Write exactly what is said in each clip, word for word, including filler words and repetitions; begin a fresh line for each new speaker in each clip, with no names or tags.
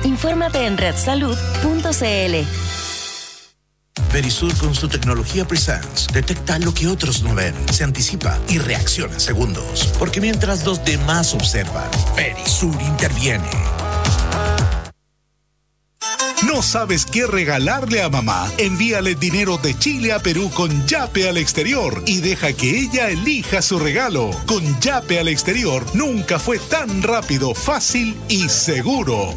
Infórmate en red salud punto c l.
Verisur con su tecnología Presence detecta lo que otros no ven, se anticipa y reacciona en segundos. Porque mientras los demás observan, Verisur interviene.
¿No sabes qué regalarle a mamá? Envíale dinero de Chile a Perú con Yape al exterior y deja que ella elija su regalo. Con Yape al exterior nunca fue tan rápido, fácil y seguro.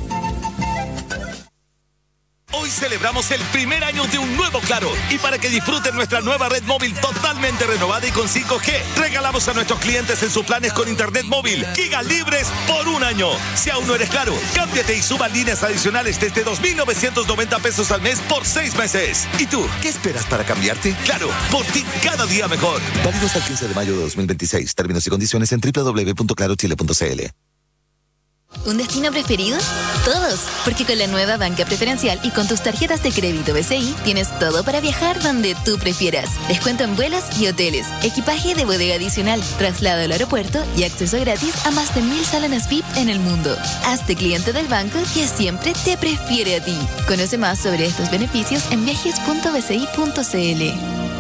Hoy celebramos el primer año de un nuevo Claro y para que disfruten nuestra nueva red móvil totalmente renovada y con cinco G, regalamos a nuestros clientes en sus planes con internet móvil gigas libres por un año. Si aún no eres Claro, cámbiate y suba líneas adicionales desde dos mil novecientos noventa pesos al mes por seis meses. ¿Y tú, qué esperas para cambiarte? Claro, por ti cada día mejor.
Válido hasta el quince de mayo de dos mil veintiséis. Términos y condiciones en doble u doble u doble u punto claro chile punto c l.
¿Un destino preferido? Todos, porque con la nueva banca preferencial y con tus tarjetas de crédito B C I tienes todo para viajar donde tú prefieras. Descuento en vuelos y hoteles, equipaje de bodega adicional, traslado al aeropuerto y acceso gratis a más de mil salones V I P en el mundo. Hazte cliente del banco que siempre te prefiere a ti. Conoce más sobre estos beneficios en viajes punto b c i punto c l.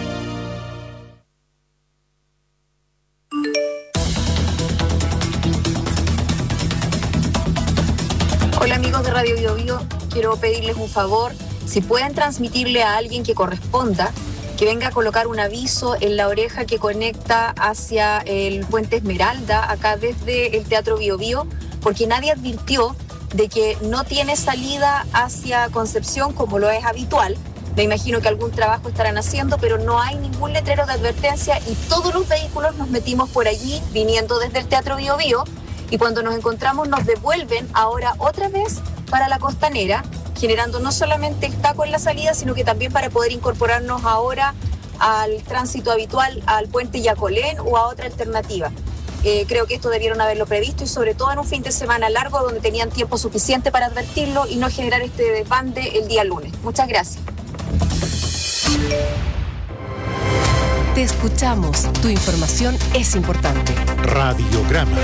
Hola amigos de Radio Bio Bio, quiero pedirles un favor, si pueden transmitirle a alguien que corresponda, que venga a colocar un aviso en la oreja que conecta hacia el Puente Esmeralda, acá desde el Teatro Bio Bio, porque nadie advirtió de que no tiene salida hacia Concepción como lo es habitual. Me imagino que algún trabajo estarán haciendo, pero no hay ningún letrero de advertencia y todos los vehículos nos metimos por allí viniendo desde el Teatro Bio Bio. Y cuando nos encontramos nos devuelven ahora otra vez para la Costanera, generando no solamente el taco en la salida, sino que también para poder incorporarnos ahora al tránsito habitual, al puente Yacolén o a otra alternativa. Eh, creo que esto debieron haberlo previsto y sobre todo en un fin de semana largo donde tenían tiempo suficiente para advertirlo y no generar este desbande el día lunes. Muchas gracias.
Te escuchamos. Tu información es importante.
Radiograma.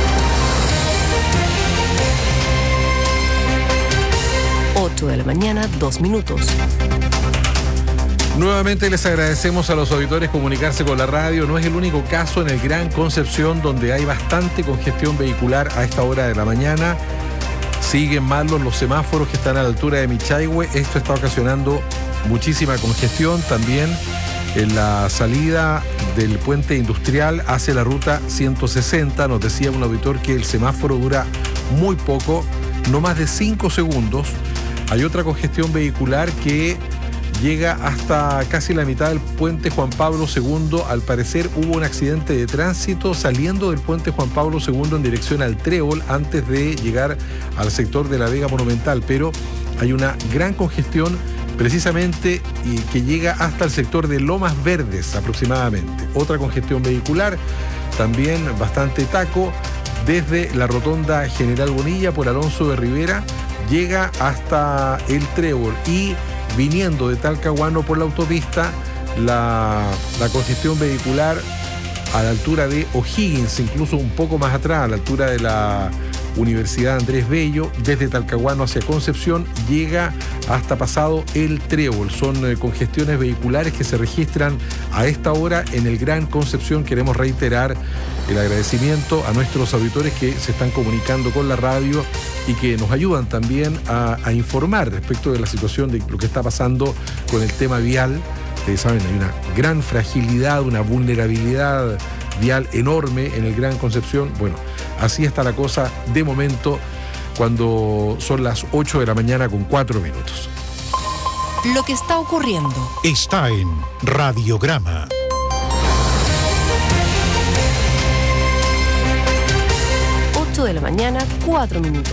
ocho de la mañana, dos minutos.
Nuevamente les agradecemos a los auditores comunicarse con la radio. No es el único caso en el Gran Concepción donde hay bastante congestión vehicular a esta hora de la mañana. Siguen malos los semáforos que están a la altura de Michaihue. Esto está ocasionando muchísima congestión también en la salida del puente industrial hacia la ruta ciento sesenta. Nos decía un auditor que el semáforo dura muy poco, no más de cinco segundos. Hay otra congestión vehicular que llega hasta casi la mitad del puente Juan Pablo segundo. Al parecer hubo un accidente de tránsito saliendo del puente Juan Pablo segundo en dirección al Trébol antes de llegar al sector de la Vega Monumental, pero hay una gran congestión precisamente y que llega hasta el sector de Lomas Verdes aproximadamente. Otra congestión vehicular, también bastante taco, desde la rotonda General Bonilla por Alonso de Rivera, llega hasta el Trébol y viniendo de Talcahuano por la autopista, la, la congestión vehicular a la altura de O'Higgins, incluso un poco más atrás, a la altura de la Universidad Andrés Bello, desde Talcahuano hacia Concepción, llega hasta pasado el Trébol. Son eh, congestiones vehiculares que se registran a esta hora en el Gran Concepción. Queremos reiterar el agradecimiento a nuestros auditores que se están comunicando con la radio y que nos ayudan también a, a informar respecto de la situación de lo que está pasando con el tema vial. Ustedes saben, hay una gran fragilidad, una vulnerabilidad vial enorme en el Gran Concepción. Bueno, así está la cosa de momento cuando son las ocho de la mañana con cuatro minutos.
Lo que está ocurriendo
está en Radiograma.
ocho de la mañana, cuatro minutos.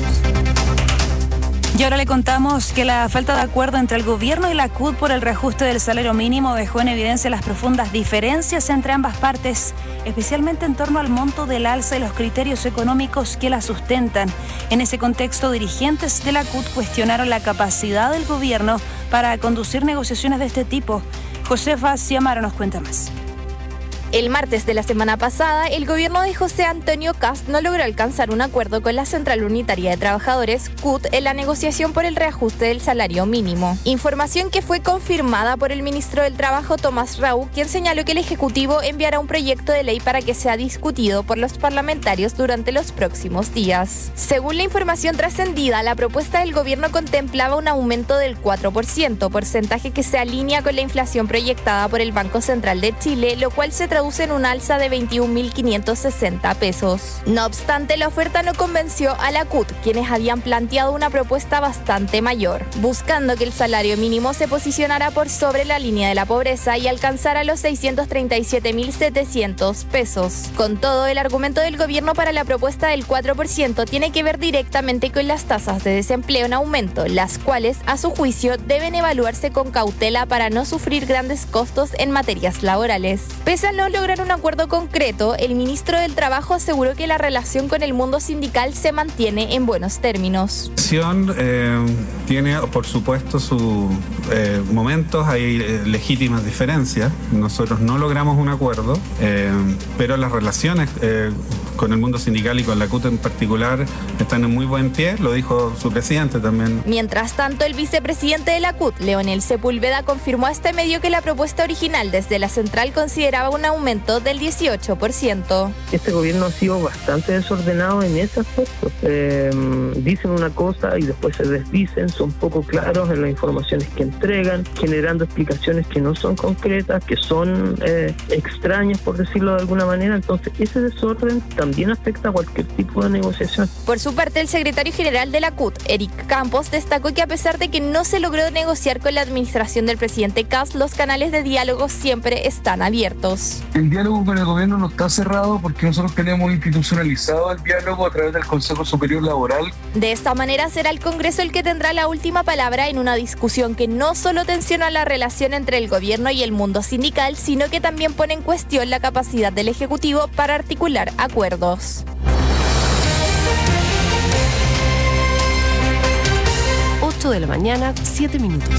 Y ahora le contamos que la falta de acuerdo entre el gobierno y la C U T por el reajuste del salario mínimo dejó en evidencia las profundas diferencias entre ambas partes, especialmente en torno al monto del alza y los criterios económicos que la sustentan. En ese contexto, dirigentes de la C U T cuestionaron la capacidad del gobierno para conducir negociaciones de este tipo. Josefa Ciamaro nos cuenta más.
El martes de la semana pasada, el gobierno de José Antonio Kast no logró alcanzar un acuerdo con la Central Unitaria de Trabajadores, C U T, en la negociación por el reajuste del salario mínimo. Información que fue confirmada por el ministro del Trabajo, Tomás Raúl, quien señaló que el Ejecutivo enviará un proyecto de ley para que sea discutido por los parlamentarios durante los próximos días. Según la información trascendida, la propuesta del gobierno contemplaba un aumento del cuatro por ciento, porcentaje que se alinea con la inflación proyectada por el Banco Central de Chile, lo cual se traduce en un alza de veintiún mil quinientos sesenta pesos. No obstante, la oferta no convenció a la C U T, quienes habían planteado una propuesta bastante mayor, buscando que el salario mínimo se posicionara por sobre la línea de la pobreza y alcanzara los seiscientos treinta y siete mil setecientos pesos. Con todo, el argumento del gobierno para la propuesta del cuatro por ciento tiene que ver directamente con las tasas de desempleo en aumento, las cuales, a su juicio, deben evaluarse con cautela para no sufrir grandes costos en materias laborales. Pese a no lograr un acuerdo concreto, el ministro del Trabajo aseguró que la relación con el mundo sindical se mantiene en buenos términos.
La relación eh, tiene, por supuesto, sus eh, momentos, hay eh, legítimas diferencias. Nosotros no logramos un acuerdo, eh, pero las relaciones eh, con el mundo sindical y con la C U T en particular están en muy buen pie, lo dijo su presidente también.
Mientras tanto, el vicepresidente de la C U T, Leonel Sepúlveda, confirmó a este medio que la propuesta original desde la central consideraba un aumento del dieciocho por ciento.
Este gobierno ha sido bastante desordenado en ese aspecto. Eh, dicen una cosa y después se desdicen, son poco claros en las informaciones que entregan, generando explicaciones que no son concretas, que son eh, extrañas, por decirlo de alguna manera. Entonces, ese desorden también afecta a cualquier tipo de negociación.
Por su parte, el secretario general de la C U T, Eric Campos, destacó que a pesar de que no se logró negociar con la administración del presidente Kast, los canales de diálogo siempre están abiertos.
El diálogo con el gobierno no está cerrado porque nosotros tenemos institucionalizado el diálogo a través del Consejo Superior Laboral.
De esta manera será el Congreso el que tendrá la última palabra en una discusión que no solo tensiona la relación entre el gobierno y el mundo sindical, sino que también pone en cuestión la capacidad del Ejecutivo para articular acuerdos.
ocho de la mañana, siete minutos.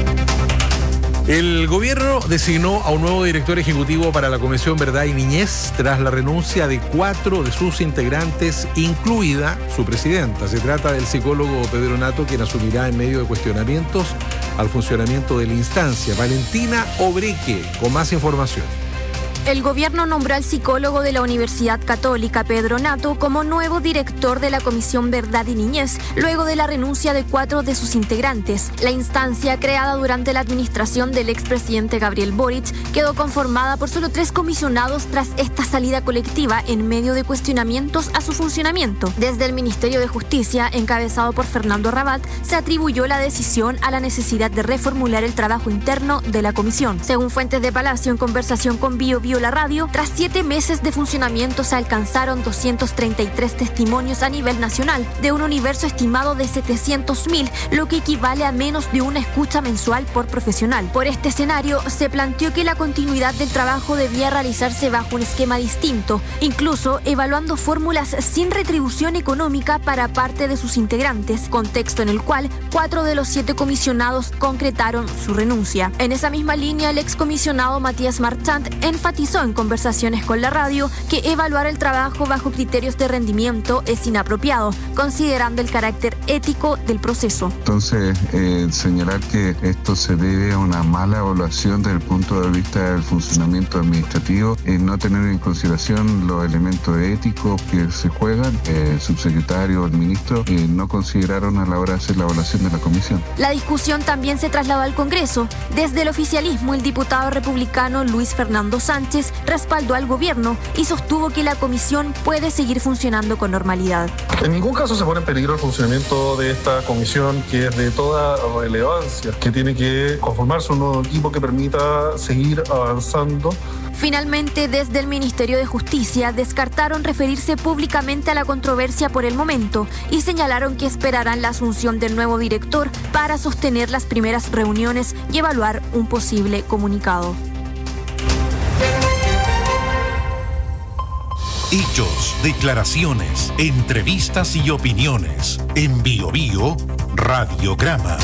El gobierno designó a un nuevo director ejecutivo para la Comisión Verdad y Niñez tras la renuncia de cuatro de sus integrantes, incluida su presidenta. Se trata del psicólogo Pedro Nato, quien asumirá en medio de cuestionamientos al funcionamiento de la instancia. Valentina Obreque, con más información.
El gobierno nombró al psicólogo de la Universidad Católica, Pedro Nato, como nuevo director de la Comisión Verdad y Niñez, luego de la renuncia de cuatro de sus integrantes. La instancia, creada durante la administración del expresidente Gabriel Boric, quedó conformada por solo tres comisionados tras esta salida colectiva en medio de cuestionamientos a su funcionamiento. Desde el Ministerio de Justicia, encabezado por Fernando Rabat, se atribuyó la decisión a la necesidad de reformular el trabajo interno de la comisión. Según fuentes de Palacio en conversación con Bio Bio La Radio, tras siete meses de funcionamiento se alcanzaron doscientos treinta y tres testimonios a nivel nacional, de un universo estimado de setecientos mil, lo que equivale a menos de una escucha mensual por profesional. Por este escenario, se planteó que la continuidad del trabajo debía realizarse bajo un esquema distinto, incluso evaluando fórmulas sin retribución económica para parte de sus integrantes, contexto en el cual cuatro de los siete comisionados concretaron su renuncia. En esa misma línea, el excomisionado Matías Marchant enfatizó en conversaciones con la radio que evaluar el trabajo bajo criterios de rendimiento es inapropiado, considerando el carácter ético del proceso.
Entonces, eh, señalar que esto se debe a una mala evaluación desde el punto de vista del funcionamiento administrativo, y no tener en consideración los elementos éticos que se juegan, eh, el subsecretario o el ministro eh, no consideraron a la hora de hacer la evaluación de la comisión.
La discusión también se trasladó al Congreso. Desde el oficialismo, el diputado republicano Luis Fernando Sánchez respaldó al gobierno y sostuvo que la comisión puede seguir funcionando con normalidad.
En ningún caso se pone en peligro el funcionamiento de esta comisión, que es de toda relevancia, que tiene que conformarse un nuevo equipo que permita seguir avanzando.
Finalmente, desde el Ministerio de Justicia descartaron referirse públicamente a la controversia por el momento y señalaron que esperarán la asunción del nuevo director para sostener las primeras reuniones y evaluar un posible comunicado.
Hechos, declaraciones, entrevistas y opiniones. En Bio Bio, Radiograma.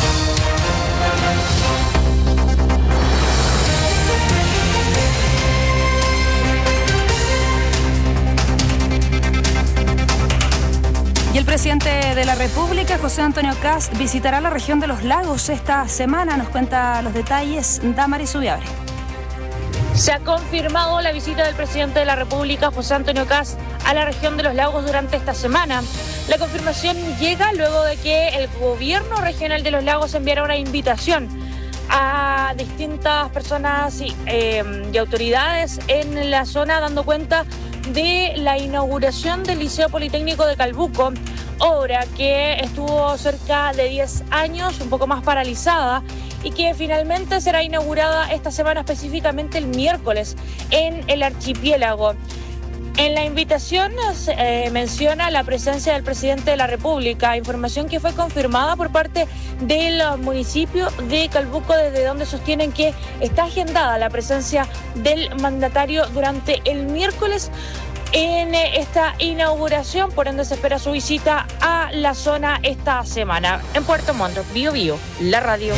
el presidente de la República, José Antonio Kast, visitará la región de los lagos esta semana. Nos cuenta los detalles Damaris Ubiabre.
Se ha confirmado la visita del presidente de la República, José Antonio Kast, a la región de los lagos durante esta semana. La confirmación llega luego de que el gobierno regional de los lagos enviara una invitación a distintas personas y, eh, y autoridades en la zona, dando cuenta de la inauguración del Liceo Politécnico de Calbuco, obra que estuvo cerca de diez años, un poco más paralizada, y que finalmente será inaugurada esta semana, específicamente el miércoles, en el archipiélago. En la invitación se eh, menciona la presencia del presidente de la República, información que fue confirmada por parte del municipio de Calbuco, desde donde sostienen que está agendada la presencia del mandatario durante el miércoles en esta inauguración, por ende se espera su visita a la zona esta semana. En Puerto Montt, Bio Bio, la radio.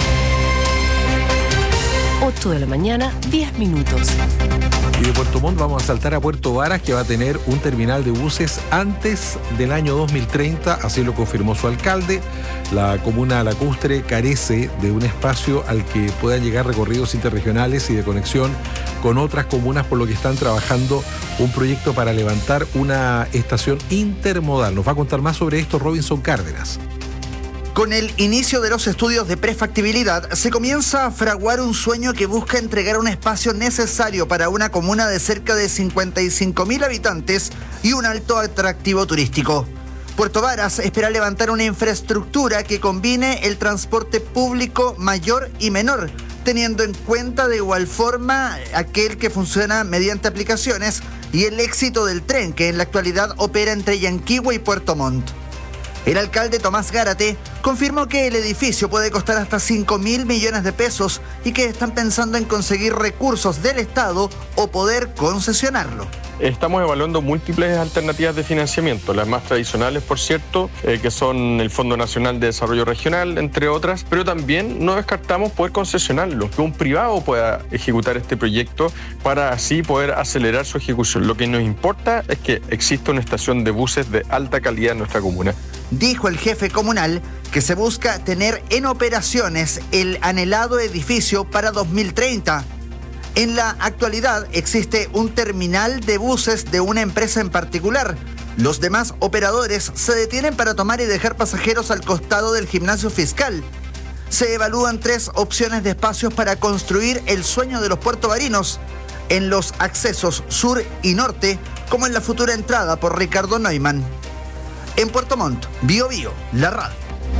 ocho de la mañana, diez minutos.
Y de Puerto Montt vamos a saltar a Puerto Varas, que va a tener un terminal de buses antes del año dos mil treinta, así lo confirmó su alcalde. La comuna lacustre carece de un espacio al que puedan llegar recorridos interregionales y de conexión con otras comunas, por lo que están trabajando un proyecto para levantar una estación intermodal. Nos va a contar más sobre esto Robinson Cárdenas.
Con el inicio de los estudios de prefactibilidad, se comienza a fraguar un sueño que busca entregar un espacio necesario para una comuna de cerca de cincuenta y cinco mil habitantes y un alto atractivo turístico. Puerto Varas espera levantar una infraestructura que combine el transporte público mayor y menor, teniendo en cuenta de igual forma aquel que funciona mediante aplicaciones y el éxito del tren que en la actualidad opera entre Yanquihue y Puerto Montt. El alcalde Tomás Gárate confirmó que el edificio puede costar hasta cinco mil millones de pesos y que están pensando en conseguir recursos del Estado o poder concesionarlo.
Estamos evaluando múltiples alternativas de financiamiento, las más tradicionales, por cierto, eh, que son el Fondo Nacional de Desarrollo Regional, entre otras, pero también no descartamos poder concesionarlo, que un privado pueda ejecutar este proyecto para así poder acelerar su ejecución. Lo que nos importa es que exista una estación de buses de alta calidad en nuestra comuna.
Dijo el jefe comunal que se busca tener en operaciones el anhelado edificio para dos mil treinta. En la actualidad existe un terminal de buses de una empresa en particular. Los demás operadores se detienen para tomar y dejar pasajeros al costado del gimnasio fiscal. Se evalúan tres opciones de espacios para construir el sueño de los puertovarinos en los accesos sur y norte, como en la futura entrada por Ricardo Neumann. En Puerto Montt, Bio Bio, la radio.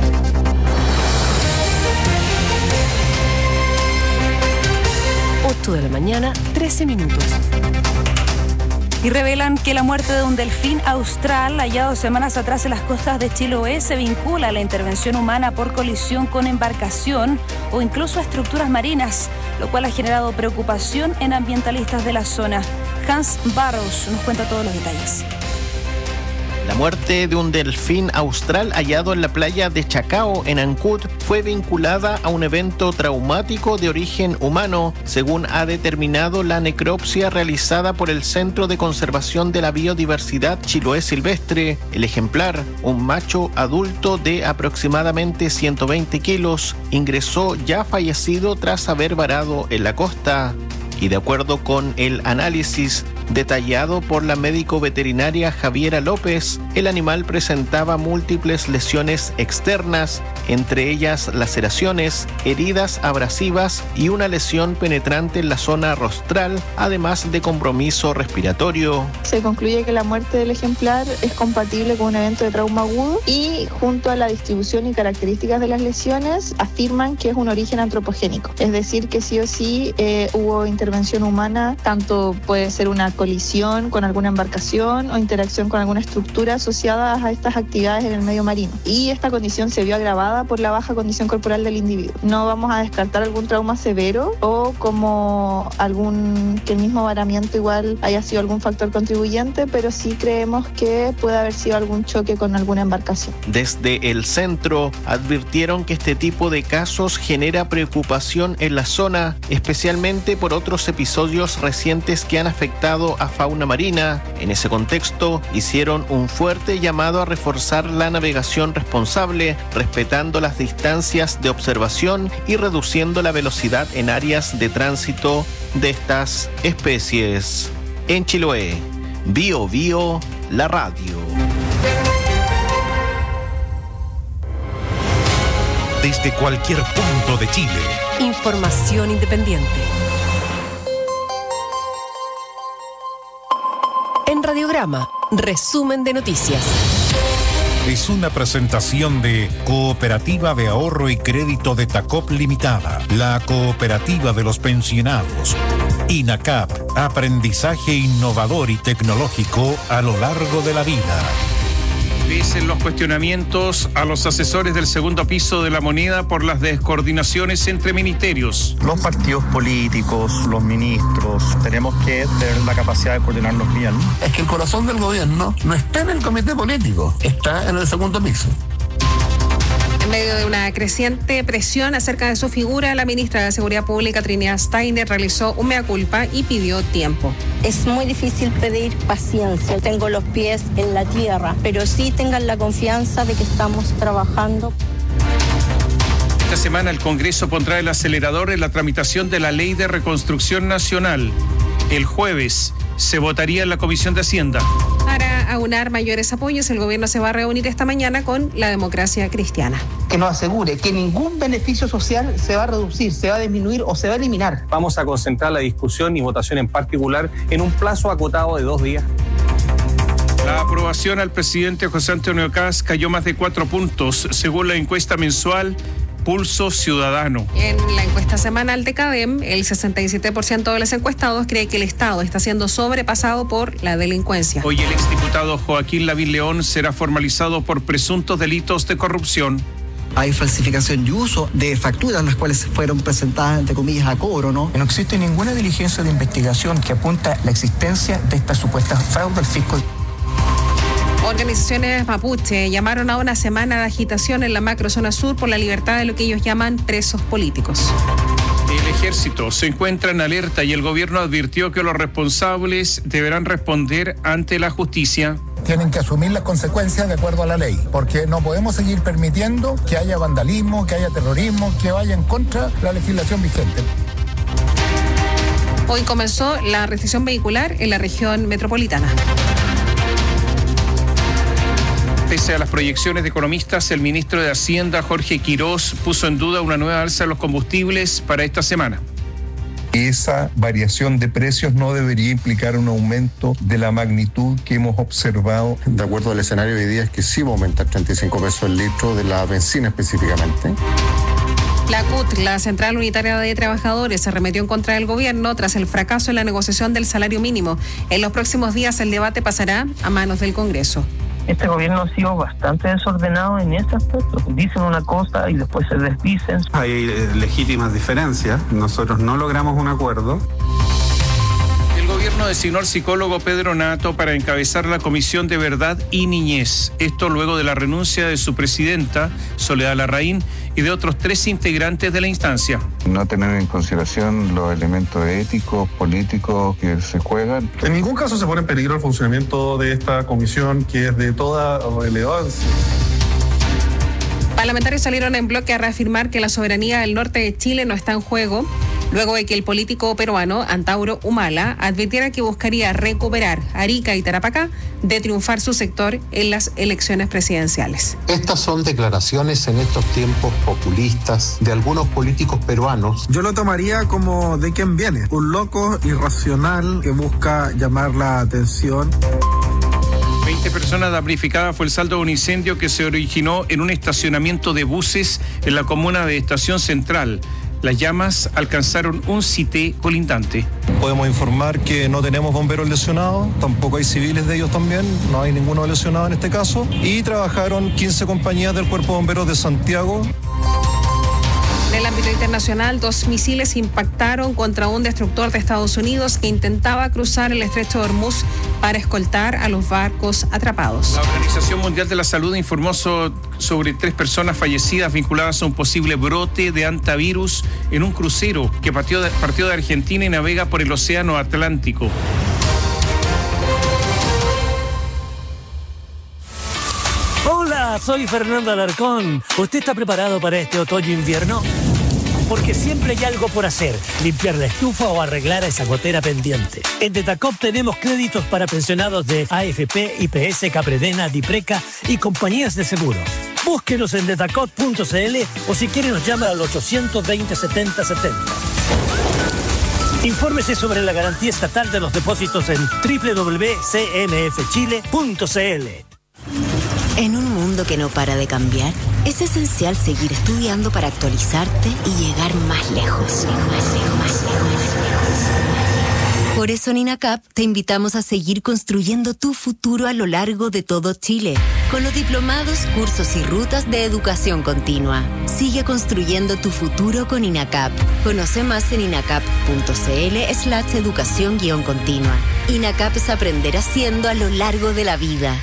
ocho de la mañana, trece minutos.
Y revelan que la muerte de un delfín austral hallado semanas atrás en las costas de Chiloé se vincula a la intervención humana por colisión con embarcación o incluso a estructuras marinas, lo cual ha generado preocupación en ambientalistas de la zona. Hans Barros nos cuenta todos los detalles.
La muerte de un delfín austral hallado en la playa de Chacao, en Ancud, fue vinculada a un evento traumático de origen humano, según ha determinado la necropsia realizada por el Centro de Conservación de la Biodiversidad Chiloé Silvestre. El ejemplar, un macho adulto de aproximadamente ciento veinte kilos, ingresó ya fallecido tras haber varado en la costa. Y de acuerdo con el análisis detallado por la médico veterinaria Javiera López, el animal presentaba múltiples lesiones externas, entre ellas laceraciones, heridas abrasivas y una lesión penetrante en la zona rostral, además de compromiso respiratorio.
Se concluye que la muerte del ejemplar es compatible con un evento de trauma agudo y, junto a la distribución y características de las lesiones, afirman que es un origen antropogénico. Es decir, que sí o sí eh, hubo intervención humana, tanto puede ser una colisión con alguna embarcación o interacción con alguna estructura asociada a estas actividades en el medio marino. Y esta condición se vio agravada motivada por la baja condición corporal del individuo. No vamos a descartar algún trauma severo o como algún que el mismo varamiento igual haya sido algún factor contribuyente, pero sí creemos que puede haber sido algún choque con alguna embarcación.
Desde el centro advirtieron que este tipo de casos genera preocupación en la zona, especialmente por otros episodios recientes que han afectado a fauna marina. En ese contexto, hicieron un fuerte llamado a reforzar la navegación responsable, respetando las distancias de observación y reduciendo la velocidad en áreas de tránsito de estas especies. En Chiloé, Bio Bio, la radio.
Desde cualquier punto de Chile.
Información independiente. En Radiograma, resumen de noticias.
Es una presentación de Cooperativa de Ahorro y Crédito de Tacop Limitada, la cooperativa de los pensionados. INACAP, aprendizaje innovador y tecnológico a lo largo de la vida.
Dicen los cuestionamientos a los asesores del segundo piso de la Moneda por las descoordinaciones entre ministerios.
Los partidos políticos, los ministros, tenemos que tener la capacidad de coordinarnos bien.
Es que el corazón del gobierno no está en el comité político, está en el segundo piso.
En medio de una creciente presión acerca de su figura, la ministra de Seguridad Pública, Trinidad Steiner, realizó un mea culpa y pidió tiempo.
Es muy difícil pedir paciencia. Tengo los pies en la tierra, pero sí tengan la confianza de que estamos trabajando.
Esta semana el Congreso pondrá el acelerador en la tramitación de la Ley de Reconstrucción Nacional. El jueves se votaría en la Comisión de Hacienda.
Para aunar mayores apoyos, el gobierno se va a reunir esta mañana con la Democracia Cristiana.
Que nos asegure que ningún beneficio social se va a reducir, se va a disminuir o se va a eliminar.
Vamos a concentrar la discusión y votación en particular en un plazo acotado de dos días.
La aprobación al presidente José Antonio Kast cayó más de cuatro puntos, según la encuesta mensual Pulso Ciudadano.
En la encuesta semanal de CADEM, el sesenta y siete por ciento de los encuestados cree que el Estado está siendo sobrepasado por la delincuencia.
Hoy el exdiputado Joaquín Lavín León será formalizado por presuntos delitos de corrupción.
Hay falsificación y uso de facturas, las cuales fueron presentadas, entre comillas, a cobro, ¿no?
No existe ninguna diligencia de investigación que apunta a la existencia de estas supuestas fraudes al fisco.
Organizaciones mapuche llamaron a una semana de agitación en la macrozona sur por la libertad de lo que ellos llaman presos políticos.
El ejército se encuentra en alerta y el gobierno advirtió que los responsables deberán responder ante la justicia.
Tienen que asumir las consecuencias de acuerdo a la ley, porque no podemos seguir permitiendo que haya vandalismo, que haya terrorismo, que vaya en contra de la legislación vigente.
Hoy comenzó la restricción vehicular en la región metropolitana.
Pese a las proyecciones de economistas, el ministro de Hacienda, Jorge Quirós, puso en duda una nueva alza de los combustibles para esta semana.
Esa variación de precios no debería implicar un aumento de la magnitud que hemos observado.
De acuerdo al escenario de hoy día es que sí va a aumentar treinta y cinco pesos el litro de la benzina específicamente.
La C U T, la Central Unitaria de Trabajadores, se arremetió en contra del gobierno tras el fracaso en la negociación del salario mínimo. En los próximos días el debate pasará a manos del Congreso.
Este gobierno ha sido bastante desordenado en ese aspecto. Dicen una cosa y después se desdicen.
Hay eh, legítimas diferencias. Nosotros no logramos un acuerdo.
El gobierno designó al psicólogo Pedro Nato para encabezar la Comisión de Verdad y Niñez. Esto luego de la renuncia de su presidenta, Soledad Larraín, y de otros tres integrantes de la instancia.
No tener en consideración los elementos éticos, políticos que se juegan.
En ningún caso se pone en peligro el funcionamiento de esta comisión, que es de toda relevancia.
Parlamentarios salieron en bloque a reafirmar que la soberanía del norte de Chile no está en juego, luego de que el político peruano Antauro Humala advirtiera que buscaría recuperar Arica y Tarapacá de triunfar su sector en las elecciones presidenciales.
Estas son declaraciones en estos tiempos populistas de algunos políticos peruanos.
Yo lo tomaría como de quién viene, un loco irracional que busca llamar la atención.
veinte personas damnificadas fue el saldo de un incendio que se originó en un estacionamiento de buses en la comuna de Estación Central. Las llamas alcanzaron un sitio colindante.
Podemos informar que no tenemos bomberos lesionados, tampoco hay civiles de ellos también, no hay ninguno lesionado en este caso. Y trabajaron quince compañías del Cuerpo de Bomberos de Santiago.
En el ámbito internacional, dos misiles impactaron contra un destructor de Estados Unidos que intentaba cruzar el estrecho de Hormuz para escoltar a los barcos atrapados.
La Organización Mundial de la Salud informó so- sobre tres personas fallecidas vinculadas a un posible brote de antivirus en un crucero que partió de, partió de Argentina y navega por el Océano Atlántico.
Hola, soy Fernando Alarcón. ¿Usted está preparado para este otoño-invierno? Porque siempre hay algo por hacer, limpiar la estufa o arreglar esa gotera pendiente. En Detacop tenemos créditos para pensionados de A F P, I P S, Capredena, Dipreca y compañías de seguros. Búsquenos en detacop punto c l o si quiere nos llama al ochocientos veinte, setenta setenta. Infórmese sobre la garantía estatal de los depósitos en doble u doble u doble u punto c m f chile punto c l.
En un mundo que no para de cambiar, es esencial seguir estudiando para actualizarte y llegar más lejos. Más lejos, más lejos, más lejos. Por eso en INACAP te invitamos a seguir construyendo tu futuro a lo largo de todo Chile, con los diplomados, cursos y rutas de educación continua. Sigue construyendo tu futuro con INACAP. Conoce más en inacap punto c l slash educación guión continua. INACAP es aprender haciendo a lo largo de la vida.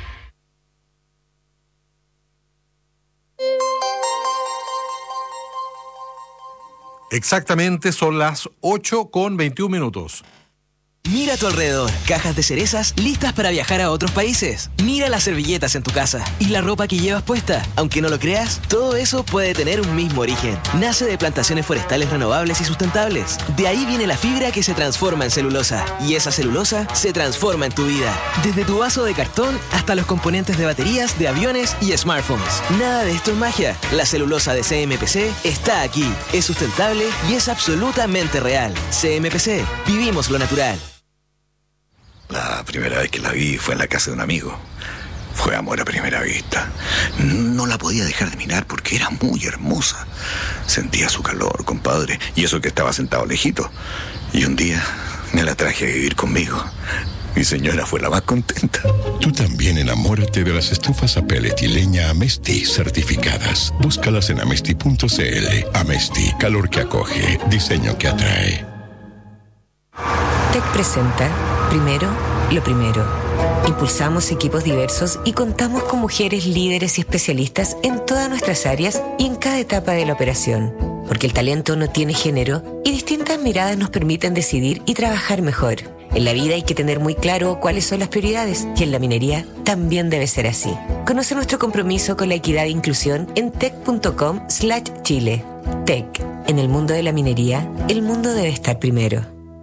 Exactamente, son las ocho con veintiún minutos.
Mira a tu alrededor, cajas de cerezas listas para viajar a otros países. Mira las servilletas en tu casa y la ropa que llevas puesta. Aunque no lo creas, todo eso puede tener un mismo origen. Nace de plantaciones forestales renovables y sustentables. De ahí viene la fibra que se transforma en celulosa. Y esa celulosa se transforma en tu vida. Desde tu vaso de cartón hasta los componentes de baterías, de aviones y smartphones. Nada de esto es magia. La celulosa de C M P C está aquí. Es sustentable y es absolutamente real. C M P C. Vivimos lo natural.
La primera vez que la vi fue en la casa de un amigo. Fue amor a primera vista. No la podía dejar de mirar porque era muy hermosa. Sentía su calor, compadre, y eso que estaba sentado lejito. Y un día me la traje a vivir conmigo. Mi señora fue la más contenta.
Tú también enamórate de las estufas a pellet y leña Amesti certificadas. Búscalas en amesti punto c l. Amesti, calor que acoge, diseño que atrae.
TEC presenta Primero, lo primero. Impulsamos equipos diversos y contamos con mujeres líderes y especialistas en todas nuestras áreas y en cada etapa de la operación. Porque el talento no tiene género y distintas miradas nos permiten decidir y trabajar mejor. En la vida hay que tener muy claro cuáles son las prioridades y en la minería también debe ser así. Conoce nuestro compromiso con la equidad e inclusión en tec punto com slash chile. TEC. En el mundo de la minería, el mundo debe estar primero.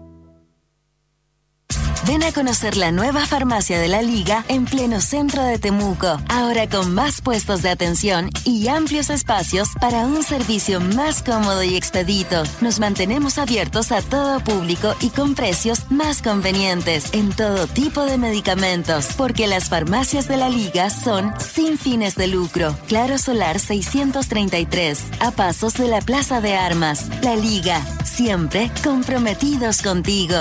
Ven a conocer la nueva farmacia de la Liga en pleno centro de Temuco, ahora con más puestos de atención y amplios espacios para un servicio más cómodo y expedito. Nos mantenemos abiertos a todo público y con precios más convenientes en todo tipo de medicamentos, porque las farmacias de la Liga son sin fines de lucro. Claro Solar seiscientos treinta y tres, a pasos de la Plaza de Armas. La Liga, siempre comprometidos contigo.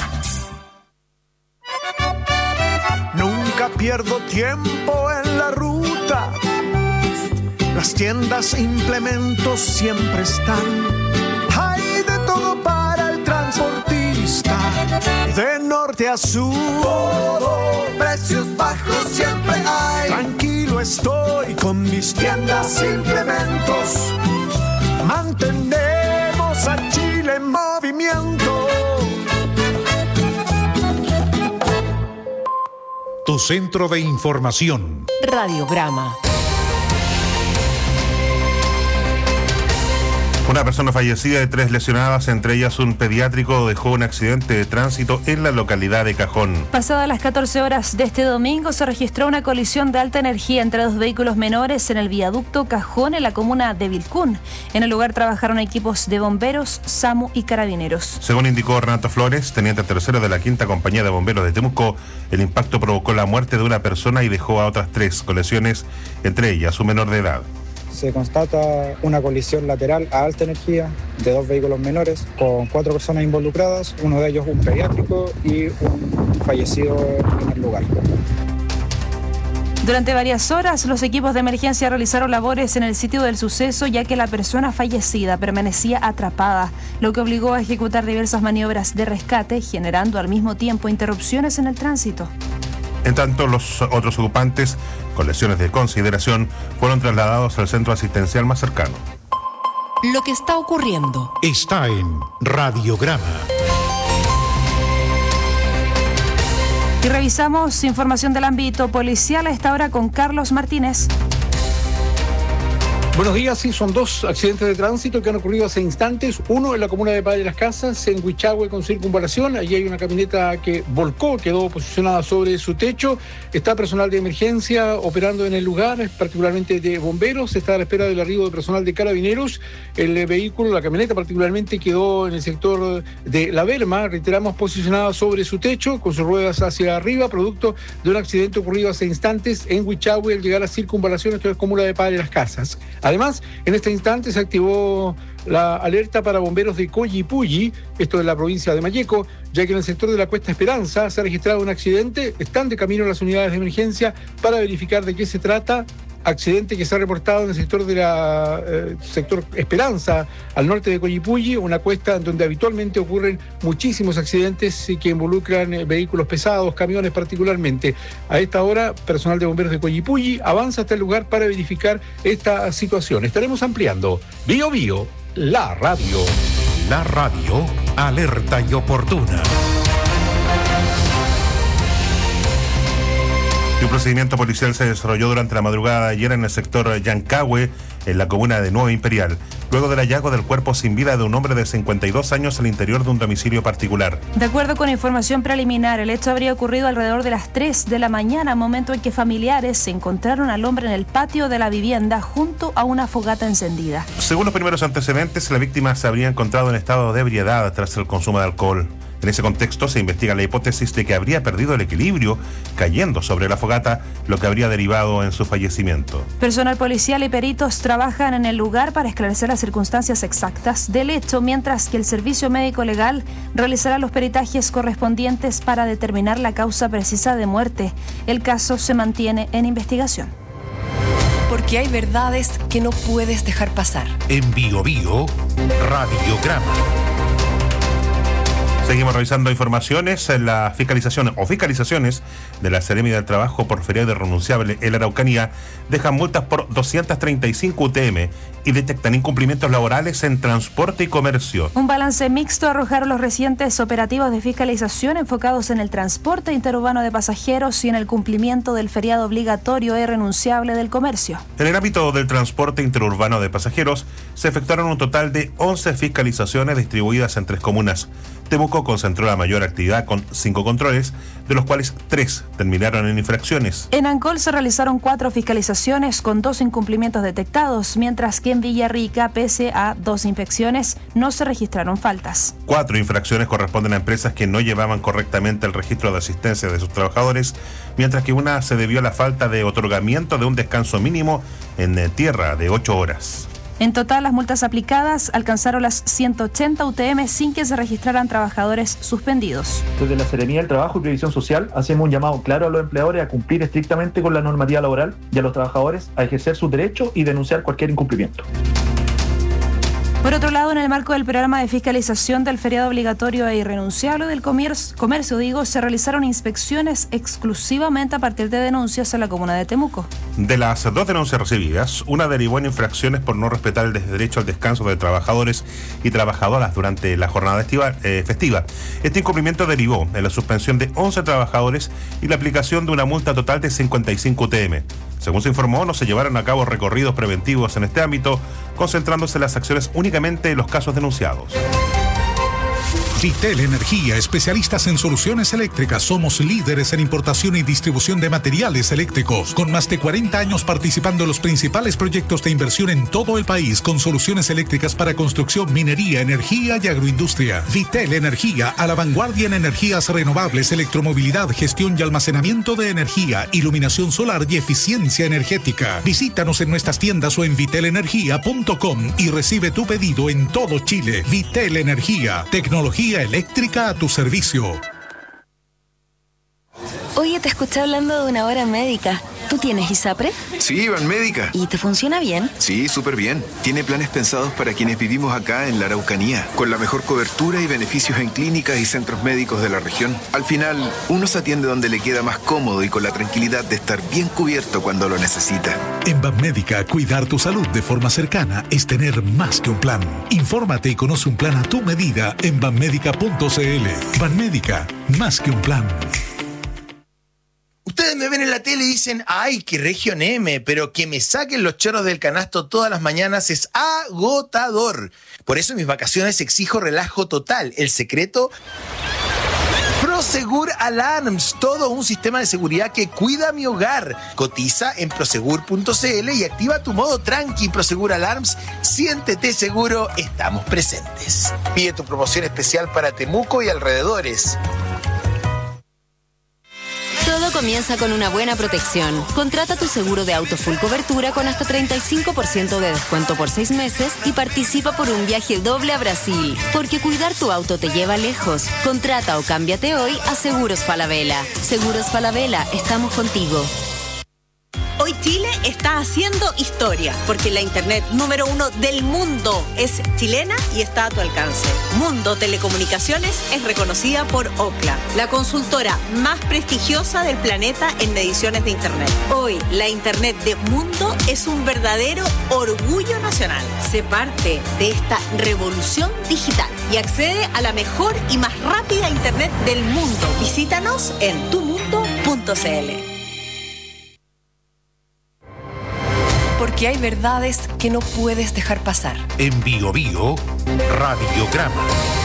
Nunca pierdo tiempo en la ruta. Las tiendas e implementos siempre están. Hay de todo para el transportista. De norte a sur, todo, precios bajos siempre hay. Tranquilo estoy con mis tiendas e implementos. Mantenemos a Chile en movimiento.
Tu centro de información.
Radiograma.
Una persona fallecida y tres lesionadas, entre ellas un pediátrico, dejó un accidente de tránsito en la localidad de Cajón.
Pasadas las catorce horas de este domingo se registró una colisión de alta energía entre dos vehículos menores en el viaducto Cajón, en la comuna de Vilcún. En el lugar trabajaron equipos de bomberos, SAMU y carabineros.
Según indicó Renato Flores, teniente tercero de la quinta compañía de bomberos de Temuco, el impacto provocó la muerte de una persona y dejó a otras tres con lesiones, entre ellas un menor de edad.
se constata una colisión lateral a alta energía de dos vehículos menores con cuatro personas involucradas, uno de ellos un pediátrico y un fallecido en el lugar.
Durante varias horas, los equipos de emergencia realizaron labores en el sitio del suceso, ya que la persona fallecida permanecía atrapada, lo que obligó a ejecutar diversas maniobras de rescate, generando al mismo tiempo interrupciones en el tránsito.
En tanto, los otros ocupantes, con lesiones de consideración, fueron trasladados al centro asistencial más cercano.
Lo que está ocurriendo
está en Radiograma.
Y revisamos información del ámbito policial a esta hora con Carlos Martínez.
Buenos días, sí, son dos accidentes de tránsito que han ocurrido hace instantes. Uno en la comuna de Padre de las Casas, en Huichahue con circunvalación. Allí hay una camioneta que volcó, quedó posicionada sobre su techo. Está personal de emergencia operando en el lugar, particularmente de bomberos. Está a la espera del arribo de personal de carabineros. El vehículo, la camioneta particularmente, quedó en el sector de La Berma, reiteramos, posicionada sobre su techo, con sus ruedas hacia arriba, producto de un accidente ocurrido hace instantes en Huichahue al llegar a circunvalación, esto es comuna de Padre de las Casas. Además, en este instante se activó la alerta para bomberos de Collipulli, esto es la provincia de Malleco, ya que en el sector de la Cuesta Esperanza se ha registrado un accidente. Están de camino las unidades de emergencia para verificar de qué se trata. Accidente que se ha reportado en el sector de la eh, sector Esperanza, al norte de Collipulli, una cuesta en donde habitualmente ocurren muchísimos accidentes que involucran eh, vehículos pesados, camiones particularmente. A esta hora, personal de bomberos de Collipulli avanza hasta el lugar para verificar esta situación. Estaremos ampliando. Bio Bio, la radio.
La radio, alerta y oportuna.
Un procedimiento policial se desarrolló durante la madrugada de ayer en el sector Yancahue, en la comuna de Nueva Imperial, luego del hallazgo del cuerpo sin vida de un hombre de cincuenta y dos años al interior de un domicilio particular.
De acuerdo con información preliminar, el hecho habría ocurrido alrededor de las tres de la mañana, momento en que familiares se encontraron al hombre en el patio de la vivienda junto a una fogata encendida.
Según los primeros antecedentes, la víctima se habría encontrado en estado de ebriedad tras el consumo de alcohol. En ese contexto se investiga la hipótesis de que habría perdido el equilibrio cayendo sobre la fogata, lo que habría derivado en su fallecimiento.
Personal policial y peritos trabajan en el lugar para esclarecer las circunstancias exactas del hecho, mientras que el Servicio Médico Legal realizará los peritajes correspondientes para determinar la causa precisa de muerte. El caso se mantiene en investigación.
Porque hay verdades que no puedes dejar pasar.
En Bio Bio, Radiograma.
Seguimos revisando informaciones. La fiscalización o fiscalizaciones de la Seremi del Trabajo por feriado irrenunciable en la Araucanía dejan multas por doscientos treinta y cinco U T M y detectan incumplimientos laborales en transporte y comercio.
Un balance mixto arrojaron los recientes operativos de fiscalización enfocados en el transporte interurbano de pasajeros y en el cumplimiento del feriado obligatorio e irrenunciable del comercio.
En el ámbito del transporte interurbano de pasajeros se efectuaron un total de once fiscalizaciones distribuidas en tres comunas. Temuco concentró la mayor actividad con cinco controles, de los cuales tres terminaron en infracciones.
En Ancol se realizaron cuatro fiscalizaciones con dos incumplimientos detectados, mientras que en Villarrica, pese a dos inspecciones, no se registraron faltas.
Cuatro infracciones corresponden a empresas que no llevaban correctamente el registro de asistencia de sus trabajadores, mientras que una se debió a la falta de otorgamiento de un descanso mínimo en tierra de ocho horas.
En total, las multas aplicadas alcanzaron las ciento ochenta U T M sin que se registraran trabajadores suspendidos.
Desde la Seremía del Trabajo y Previsión Social hacemos un llamado claro a los empleadores a cumplir estrictamente con la normativa laboral y a los trabajadores a ejercer sus derechos y denunciar cualquier incumplimiento.
Por otro lado, en el marco del programa de fiscalización del feriado obligatorio e irrenunciable del comercio, comercio, digo, se realizaron inspecciones exclusivamente a partir de denuncias en la comuna de Temuco.
De las dos denuncias recibidas, una derivó en infracciones por no respetar el derecho al descanso de trabajadores y trabajadoras durante la jornada estiva, eh, festiva. Este incumplimiento derivó en la suspensión de once trabajadores y la aplicación de una multa total de cincuenta y cinco U T M. Según se informó, no se llevaron a cabo recorridos preventivos en este ámbito, concentrándose las acciones únicamente en los casos denunciados.
Vitel Energía, especialistas en soluciones eléctricas. Somos líderes en importación y distribución de materiales eléctricos, con más de cuarenta años participando en los principales proyectos de inversión en todo el país, con soluciones eléctricas para construcción, minería, energía y agroindustria. Vitel Energía, a la vanguardia en energías renovables, electromovilidad, gestión y almacenamiento de energía, iluminación solar y eficiencia energética. Visítanos en nuestras tiendas o en vitel energía punto com y recibe tu pedido en todo Chile. Vitel Energía, tecnología eléctrica a tu servicio.
Oye, te escuché hablando de una hora médica. ¿Tú tienes ISAPRE?
Sí, Banmédica.
¿Y te funciona bien?
Sí, súper bien. Tiene planes pensados para quienes vivimos acá en la Araucanía, con la mejor cobertura y beneficios en clínicas y centros médicos de la región. Al final, uno se atiende donde le queda más cómodo y con la tranquilidad de estar bien cubierto cuando lo necesita.
En Banmédica, cuidar tu salud de forma cercana es tener más que un plan. Infórmate y conoce un plan a tu medida en banmédica punto cl. Banmédica, más que un plan.
Ustedes me ven en la tele y dicen, ay, qué región M, pero que me saquen los choros del canasto todas las mañanas es agotador. Por eso en mis vacaciones exijo relajo total. El secreto, Prosegur Alarms, todo un sistema de seguridad que cuida mi hogar. Cotiza en prosegur punto cl y activa tu modo tranqui. Prosegur Alarms, siéntete seguro, estamos presentes. Pide tu promoción especial para Temuco y alrededores.
Todo comienza con una buena protección. Contrata tu seguro de auto full cobertura con hasta treinta y cinco por ciento de descuento por seis meses y participa por un viaje doble a Brasil. Porque cuidar tu auto te lleva lejos. Contrata o cámbiate hoy a Seguros Falabella. Seguros Falabella, estamos contigo.
Hoy Chile está haciendo historia, porque la internet número uno del mundo es chilena y está a tu alcance. Mundo Telecomunicaciones es reconocida por Ookla, la consultora más prestigiosa del planeta en mediciones de internet. Hoy, la internet de Mundo es un verdadero orgullo nacional. Sé parte de esta revolución digital y accede a la mejor y más rápida internet del mundo. Visítanos en tu mundo punto cl.
Porque hay verdades que no puedes dejar pasar.
En Bio Bio, Radiograma.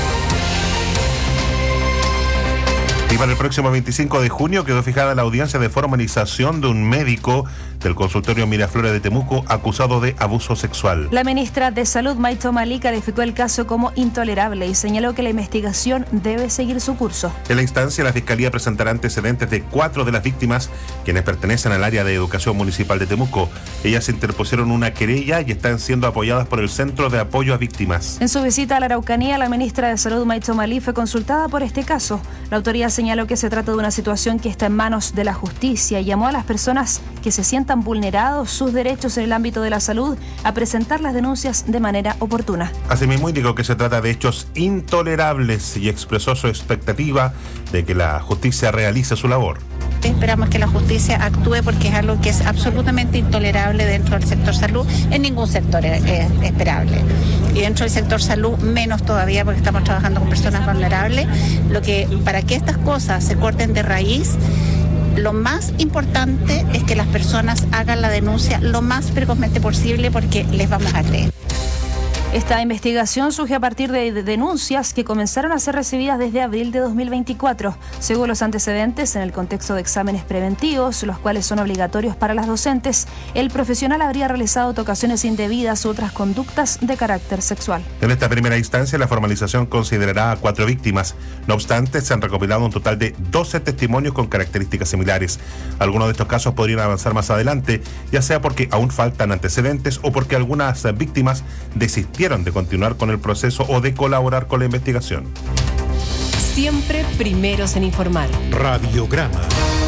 Y para el próximo veinticinco de junio quedó fijada la audiencia de formalización de un médico del consultorio Miraflores de Temuco acusado de abuso sexual.
La ministra de Salud, Maito Malí, calificó el caso como intolerable y señaló que la investigación debe seguir su curso.
En la instancia, la Fiscalía presentará antecedentes de cuatro de las víctimas, quienes pertenecen al área de educación municipal de Temuco. Ellas interpusieron una querella y están siendo apoyadas por el Centro de Apoyo a Víctimas.
En su visita a la Araucanía, la ministra de Salud, Maito Malí, fue consultada por este caso. La autoridad señaló que se trata de una situación que está en manos de la justicia y llamó a las personas que se sientan vulnerados sus derechos en el ámbito de la salud a presentar las denuncias de manera oportuna.
Asimismo, indicó que se trata de hechos intolerables y expresó su expectativa de que la justicia realice su labor.
Esperamos que la justicia actúe porque es algo que es absolutamente intolerable dentro del sector salud. En ningún sector es, es esperable. Y dentro del sector salud menos todavía porque estamos trabajando con personas vulnerables. Lo que, para que estas cosas se corten de raíz, lo más importante es que las personas hagan la denuncia lo más precozmente posible porque les vamos a creer.
Esta investigación surge a partir de denuncias que comenzaron a ser recibidas desde abril de dos mil veinticuatro. Según los antecedentes, en el contexto de exámenes preventivos, los cuales son obligatorios para las docentes, el profesional habría realizado tocaciones indebidas u otras conductas de carácter sexual.
En esta primera instancia, la formalización considerará a cuatro víctimas. No obstante, se han recopilado un total de doce testimonios con características similares. Algunos de estos casos podrían avanzar más adelante, ya sea porque aún faltan antecedentes o porque algunas víctimas desistieron de continuar con el proceso o de colaborar con la investigación.
Siempre primeros en informar.
Radiograma.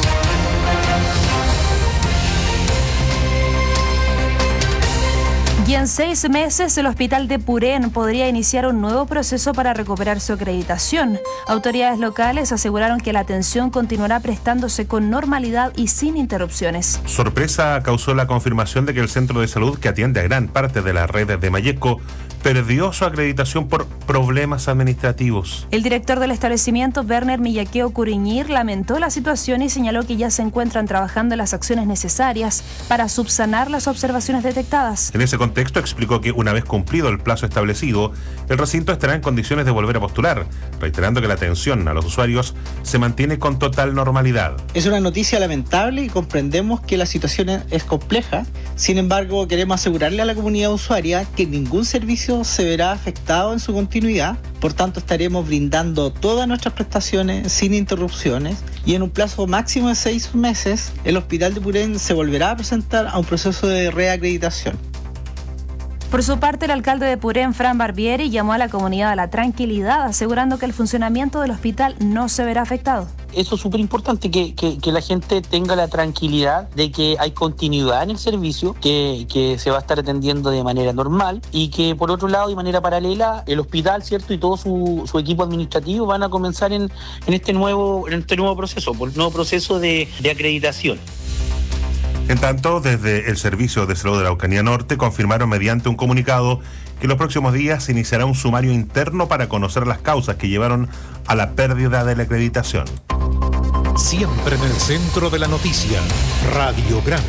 Y en seis meses el hospital de Purén podría iniciar un nuevo proceso para recuperar su acreditación. Autoridades locales aseguraron que la atención continuará prestándose con normalidad y sin interrupciones.
Sorpresa causó la confirmación de que el centro de salud que atiende a gran parte de la red de Mayeco perdió su acreditación por problemas administrativos.
El director del establecimiento, Werner Millaqueo Curiñir, lamentó la situación y señaló que ya se encuentran trabajando en las acciones necesarias para subsanar las observaciones detectadas.
En ese contexto explicó que una vez cumplido el plazo establecido, el recinto estará en condiciones de volver a postular, reiterando que la atención a los usuarios se mantiene con total normalidad.
Es una noticia lamentable y comprendemos que la situación es compleja. Sin embargo, queremos asegurarle a la comunidad usuaria que ningún servicio se verá afectado en su continuidad. Por tanto, estaremos brindando todas nuestras prestaciones sin interrupciones y en un plazo máximo de seis meses, el Hospital de Purén se volverá a presentar a un proceso de reacreditación.
Por su parte, el alcalde de Purén, Fran Barbieri, llamó a la comunidad a la tranquilidad, asegurando que el funcionamiento del hospital no se verá afectado.
Eso es súper importante, que, que, que la gente tenga la tranquilidad de que hay continuidad en el servicio, que, que se va a estar atendiendo de manera normal y que por otro lado, de manera paralela, el hospital, ¿cierto? Y todo su, su equipo administrativo van a comenzar en, en, este, nuevo, en este nuevo proceso, por el nuevo proceso de, de acreditación.
En tanto, desde el Servicio de Salud de la Araucanía Norte confirmaron mediante un comunicado que en los próximos días se iniciará un sumario interno para conocer las causas que llevaron a la pérdida de la acreditación.
Siempre en el centro de la noticia, Radiograma.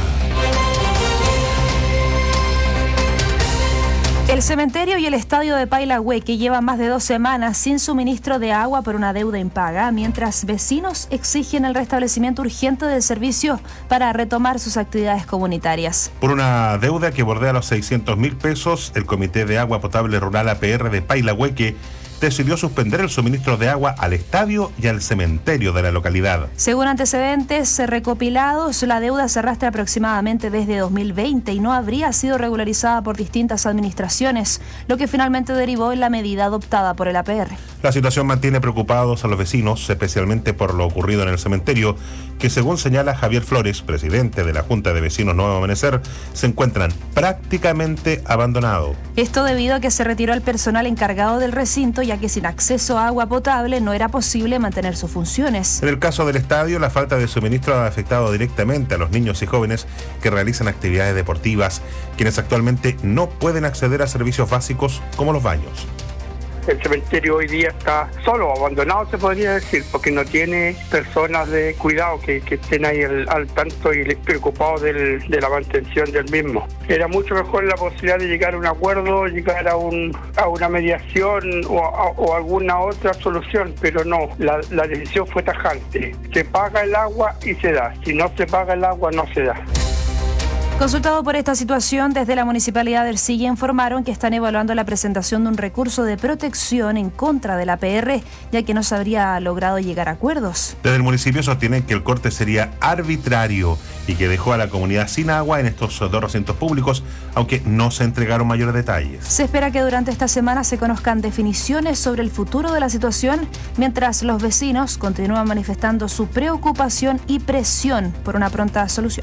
El cementerio y el estadio de Pailahue, que lleva más de dos semanas sin suministro de agua por una deuda impaga, mientras vecinos exigen el restablecimiento urgente del servicio para retomar sus actividades comunitarias.
Por una deuda que bordea los seiscientos mil pesos, el Comité de Agua Potable Rural A P R de Pailahue decidió suspender el suministro de agua al estadio y al cementerio de la localidad.
Según antecedentes recopilados, la deuda se arrastra aproximadamente desde dos mil veinte y no habría sido regularizada por distintas administraciones, lo que finalmente derivó en la medida adoptada por el A P R.
La situación mantiene preocupados a los vecinos, especialmente por lo ocurrido en el cementerio, que según señala Javier Flores, presidente de la Junta de Vecinos Nuevo Amanecer, se encuentran prácticamente abandonados.
Esto debido a que se retiró el personal encargado del recinto, ya que sin acceso a agua potable no era posible mantener sus funciones.
En el caso del estadio, la falta de suministro ha afectado directamente a los niños y jóvenes que realizan actividades deportivas, quienes actualmente no pueden acceder a servicios básicos como los baños.
El cementerio hoy día está solo, abandonado se podría decir, porque no tiene personas de cuidado que, que estén ahí al, al tanto y preocupados del, de la mantención del mismo. Era mucho mejor la posibilidad de llegar a un acuerdo, llegar a, un, a una mediación o, a, o alguna otra solución, pero no, la, la decisión fue tajante. Se paga el agua y se da, si no se paga el agua no se da.
Consultado por esta situación, desde la Municipalidad de Ercilla informaron que están evaluando la presentación de un recurso de protección en contra del A P R, ya que no se habría logrado llegar a acuerdos.
Desde el municipio sostienen que el corte sería arbitrario y que dejó a la comunidad sin agua en estos dos recintos públicos, aunque no se entregaron mayores detalles.
Se espera que durante esta semana se conozcan definiciones sobre el futuro de la situación, mientras los vecinos continúan manifestando su preocupación y presión por una pronta solución.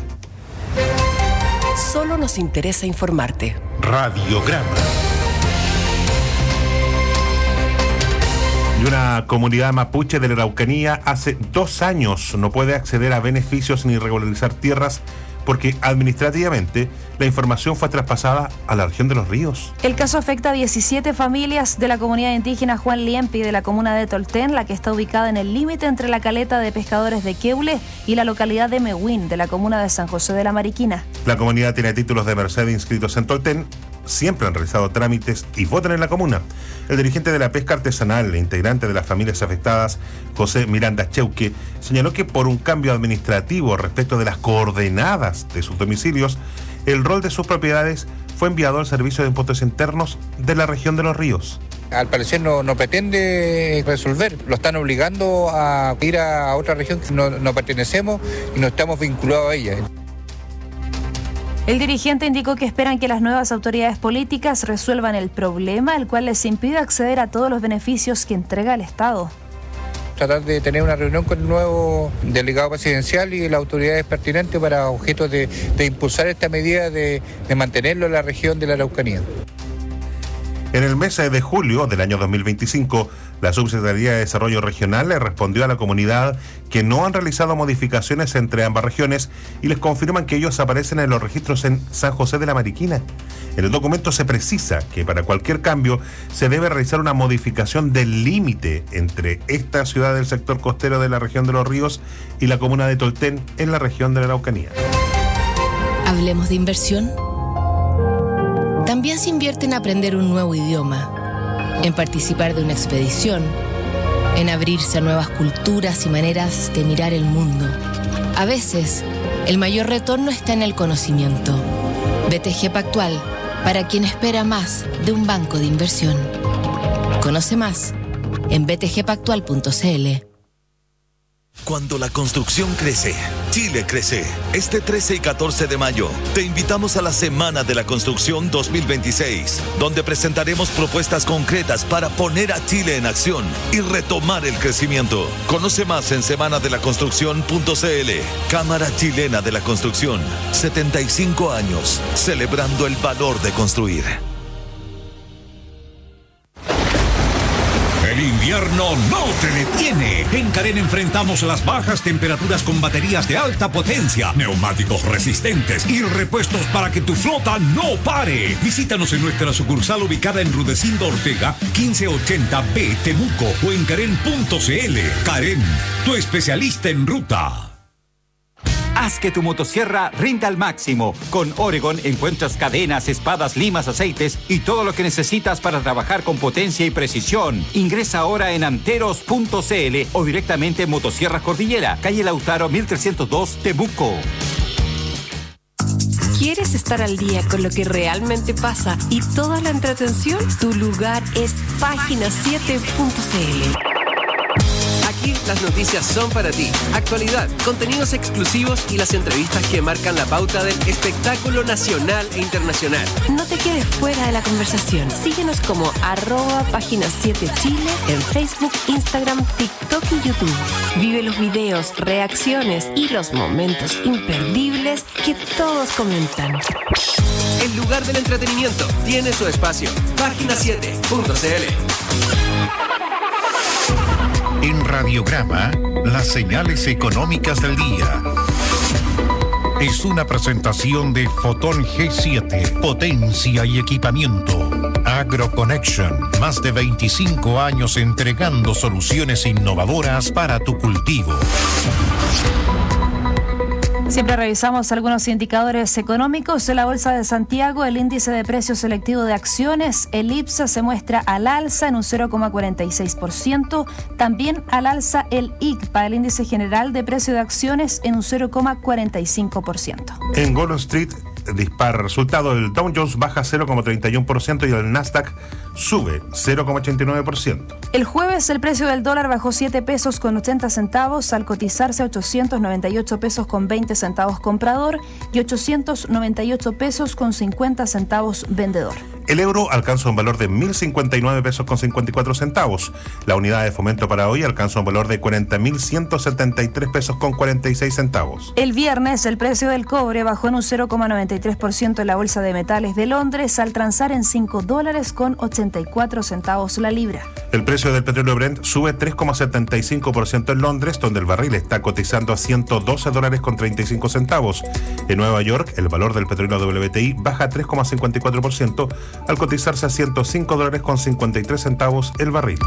Solo nos interesa informarte.
Radiograma.
Y una comunidad mapuche de la Araucanía hace dos años no puede acceder a beneficios ni regularizar tierras porque administrativamente la información fue traspasada a la región de Los Ríos.
El caso afecta a diecisiete familias de la comunidad indígena Juan Liempi de la comuna de Tolten, la que está ubicada en el límite entre la caleta de pescadores de Queule y la localidad de Mehuín de la comuna de San José de la Mariquina.
La comunidad tiene títulos de merced inscritos en Tolten, siempre han realizado trámites y votan en la comuna. El dirigente de la pesca artesanal e integrante de las familias afectadas, José Miranda Cheuque, señaló que por un cambio administrativo respecto de las coordenadas de sus domicilios, el rol de sus propiedades fue enviado al Servicio de Impuestos Internos de la región de Los Ríos.
Al parecer no, no pretende resolver, lo están obligando a ir a otra región que no, no pertenecemos y no estamos vinculados a ella.
El dirigente indicó que esperan que las nuevas autoridades políticas resuelvan el problema, el cual les impide acceder a todos los beneficios que entrega el Estado.
Tratar de tener una reunión con el nuevo delegado presidencial y las autoridades pertinentes para objeto de, de impulsar esta medida de, de mantenerlo en la región de la Araucanía.
En el mes de julio del año dos mil veinticinco, la Subsecretaría de Desarrollo Regional le respondió a la comunidad que no han realizado modificaciones entre ambas regiones y les confirman que ellos aparecen en los registros en San José de la Mariquina. En el documento se precisa que para cualquier cambio se debe realizar una modificación del límite entre esta ciudad del sector costero de la región de Los Ríos y la comuna de Tolten en la región de la Araucanía.
Hablemos de inversión. También se invierte en aprender un nuevo idioma, en participar de una expedición, en abrirse a nuevas culturas y maneras de mirar el mundo. A veces, el mayor retorno está en el conocimiento. B T G Pactual, para quien espera más de un banco de inversión. Conoce más en b t g pactual punto c l.
Cuando la construcción crece, Chile crece. Este trece y catorce de mayo, te invitamos a la Semana de la Construcción dos mil veintiséis, donde presentaremos propuestas concretas para poner a Chile en acción y retomar el crecimiento. Conoce más en semana de la construcción punto c l. Cámara Chilena de la Construcción, setenta y cinco años, celebrando el valor de construir.
El invierno no te detiene. En Carén enfrentamos las bajas temperaturas con baterías de alta potencia, neumáticos resistentes y repuestos para que tu flota no pare. Visítanos en nuestra sucursal ubicada en Rudecindo Ortega, quince ochenta B, Temuco, o en carén punto c l. Carén, tu especialista en ruta.
Haz que tu motosierra rinda al máximo. Con Oregon encuentras cadenas, espadas, limas, aceites y todo lo que necesitas para trabajar con potencia y precisión. Ingresa ahora en anteros punto c l o directamente en Motosierras Cordillera, calle Lautaro mil trescientos dos, Temuco.
¿Quieres estar al día con lo que realmente pasa y toda la entretención? Tu lugar es página siete punto c l.
Aquí las noticias son para ti. Actualidad, contenidos exclusivos y las entrevistas que marcan la pauta del espectáculo nacional e internacional.
No te quedes fuera de la conversación. Síguenos como arroba página siete Chile en Facebook, Instagram, TikTok y YouTube. Vive los videos, reacciones y los momentos imperdibles que todos comentan.
El lugar del entretenimiento tiene su espacio. página siete punto c l.
En Radiograma, las señales económicas del día. Es una presentación de Fotón G siete, potencia y equipamiento. AgroConnection, más de veinticinco años entregando soluciones innovadoras para tu cultivo.
Siempre revisamos algunos indicadores económicos. En la Bolsa de Santiago, el índice de precio selectivo de acciones, el I P S A, se muestra al alza en un cero coma cuarenta y seis por ciento. También al alza el I C P A, el índice general de precio de acciones, en un cero coma cuarenta y cinco por ciento.
En Wall Street dispara resultado, el Dow Jones baja cero coma treinta y uno por ciento y el Nasdaq sube cero coma ochenta y nueve por ciento.
El jueves el precio del dólar bajó siete pesos con ochenta centavos al cotizarse a ochocientos noventa y ocho pesos con veinte centavos comprador y ochocientos noventa y ocho pesos con cincuenta centavos vendedor.
El euro alcanza un valor de mil cincuenta y nueve pesos con cincuenta y cuatro centavos. La unidad de fomento para hoy alcanza un valor de cuarenta mil ciento setenta y tres pesos con cuarenta y seis centavos.
El viernes el precio del cobre bajó en un cero coma noventa y tres por ciento en la Bolsa de Metales de Londres al transar en cinco dólares con ochenta y cuatro centavos la libra.
El precio del petróleo Brent sube tres coma setenta y cinco por ciento en Londres, donde el barril está cotizando a ciento doce dólares con treinta y cinco centavos. En Nueva York, el valor del petróleo W T I baja tres coma cincuenta y cuatro por ciento al cotizarse a ciento cinco dólares con cincuenta y tres centavos el barril.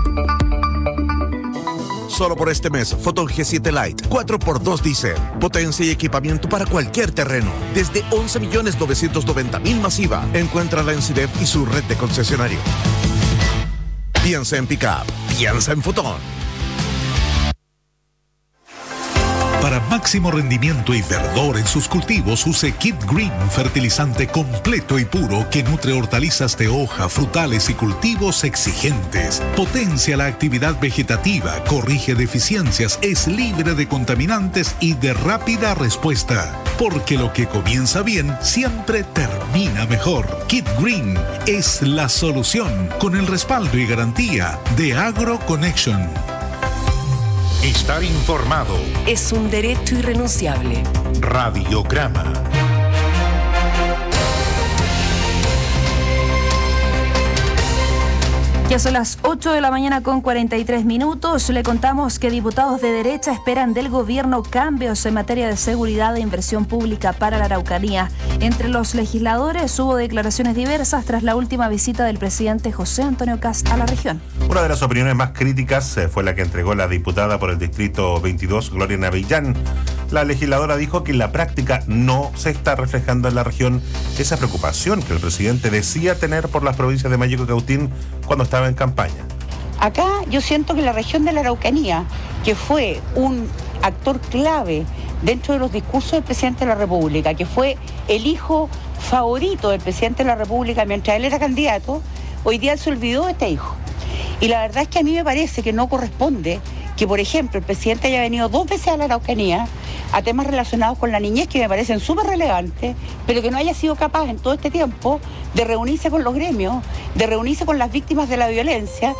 Solo por este mes, Fotón G siete Lite, cuatro por dos diésel. Potencia y equipamiento para cualquier terreno. Desde once millones novecientos noventa mil masiva. Encuéntrala en Cidep y su red de concesionarios. Piensa en Pickup, piensa en Fotón.
Para máximo rendimiento y verdor en sus cultivos, use Kid Green, fertilizante completo y puro que nutre hortalizas de hoja, frutales y cultivos exigentes. Potencia la actividad vegetativa, corrige deficiencias, es libre de contaminantes y de rápida respuesta. Porque lo que comienza bien siempre termina mejor. Kid Green es la solución, con el respaldo y garantía de AgroConnection.
Estar informado
es un derecho irrenunciable.
Radiograma.
Ya son las ocho de la mañana con cuarenta y tres minutos. Le contamos que diputados de derecha esperan del gobierno cambios en materia de seguridad e inversión pública para la Araucanía. Entre los legisladores hubo declaraciones diversas tras la última visita del presidente José Antonio Kast a la región.
Una de las opiniones más críticas fue la que entregó la diputada por el distrito veintidós, Gloria Navillán. La legisladora dijo que en la práctica no se está reflejando en la región esa preocupación que el presidente decía tener por las provincias de Mayeco y Cautín cuando estaba en campaña.
Acá yo siento que la región de la Araucanía, que fue un actor clave dentro de los discursos del presidente de la República, que fue el hijo favorito del presidente de la República mientras él era candidato, hoy día se olvidó de este hijo. Y la verdad es que a mí me parece que no corresponde que, por ejemplo, el presidente haya venido dos veces a la Araucanía a temas relacionados con la niñez que me parecen súper relevantes, pero que no haya sido capaz en todo este tiempo de reunirse con los gremios, de reunirse con las víctimas de la violencia.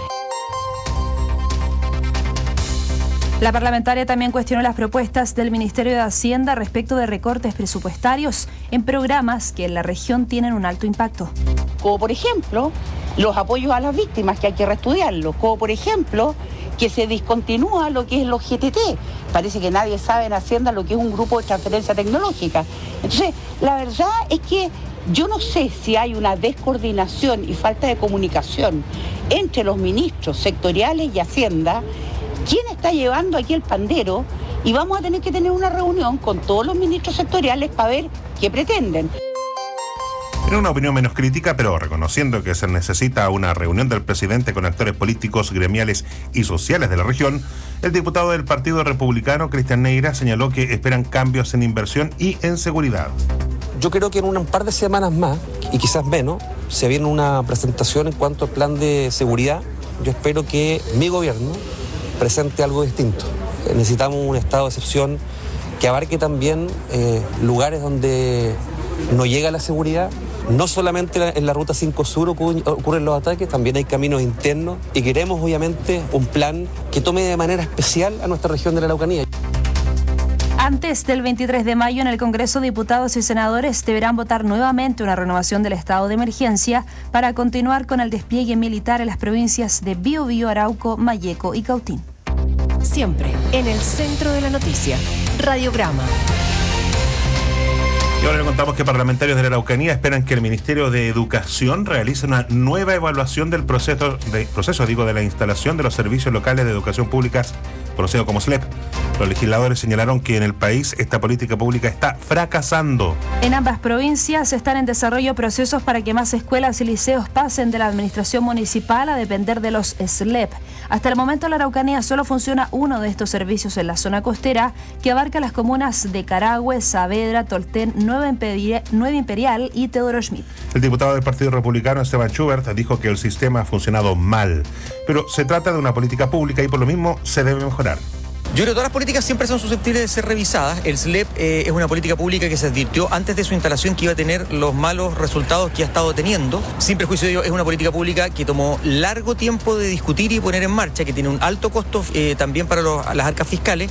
La parlamentaria también cuestionó las propuestas del Ministerio de Hacienda respecto de recortes presupuestarios en programas que en la región tienen un alto impacto.
Como por ejemplo, los apoyos a las víctimas, que hay que reestudiarlos. Como por ejemplo, que se discontinúa lo que es los G T T. Parece que nadie sabe en Hacienda lo que es un grupo de transferencia tecnológica. Entonces, la verdad es que yo no sé si hay una descoordinación y falta de comunicación entre los ministros sectoriales y Hacienda. ¿Quién está llevando aquí el pandero? Y vamos a tener que tener una reunión con todos los ministros sectoriales para ver qué pretenden.
En una opinión menos crítica, pero reconociendo que se necesita una reunión del presidente con actores políticos, gremiales y sociales de la región, el diputado del Partido Republicano, Cristian Neira, señaló que esperan cambios en inversión y en seguridad.
Yo creo que en un par de semanas más, y quizás menos, se viene una presentación en cuanto al plan de seguridad. Yo espero que mi gobierno presente algo distinto. Necesitamos un estado de excepción que abarque también eh, lugares donde no llega la seguridad. No solamente en la Ruta cinco Sur ocurren los ataques, también hay caminos internos y queremos obviamente un plan que tome de manera especial a nuestra región de la Araucanía.
Antes del veintitrés de mayo en el Congreso, diputados y senadores deberán votar nuevamente una renovación del estado de emergencia para continuar con el despliegue militar en las provincias de Biobío, Arauco, Mayeco y Cautín.
Siempre en el centro de la noticia. Radiograma.
Y ahora le contamos que parlamentarios de la Araucanía esperan que el Ministerio de Educación realice una nueva evaluación del proceso, de, proceso digo, de la instalación de los servicios locales de educación pública, conocido como S L E P. Los legisladores señalaron que en el país esta política pública está fracasando.
En ambas provincias están en desarrollo procesos para que más escuelas y liceos pasen de la administración municipal a depender de los S L E P. Hasta el momento en la Araucanía solo funciona uno de estos servicios en la zona costera, que abarca las comunas de Carahue, Saavedra, Tolten, Nueva Imperial, Nueva Imperial y Teodoro Schmidt.
El diputado del Partido Republicano, Esteban Schubert, dijo que el sistema ha funcionado mal, pero se trata de una política pública y por lo mismo se debe mejorar.
Yo creo que todas las políticas siempre son susceptibles de ser revisadas. El S L E P eh, es una política pública que se advirtió antes de su instalación que iba a tener los malos resultados que ha estado teniendo. Sin prejuicio de ello, es una política pública que tomó largo tiempo de discutir y poner en marcha, que tiene un alto costo eh, también para los, las arcas fiscales.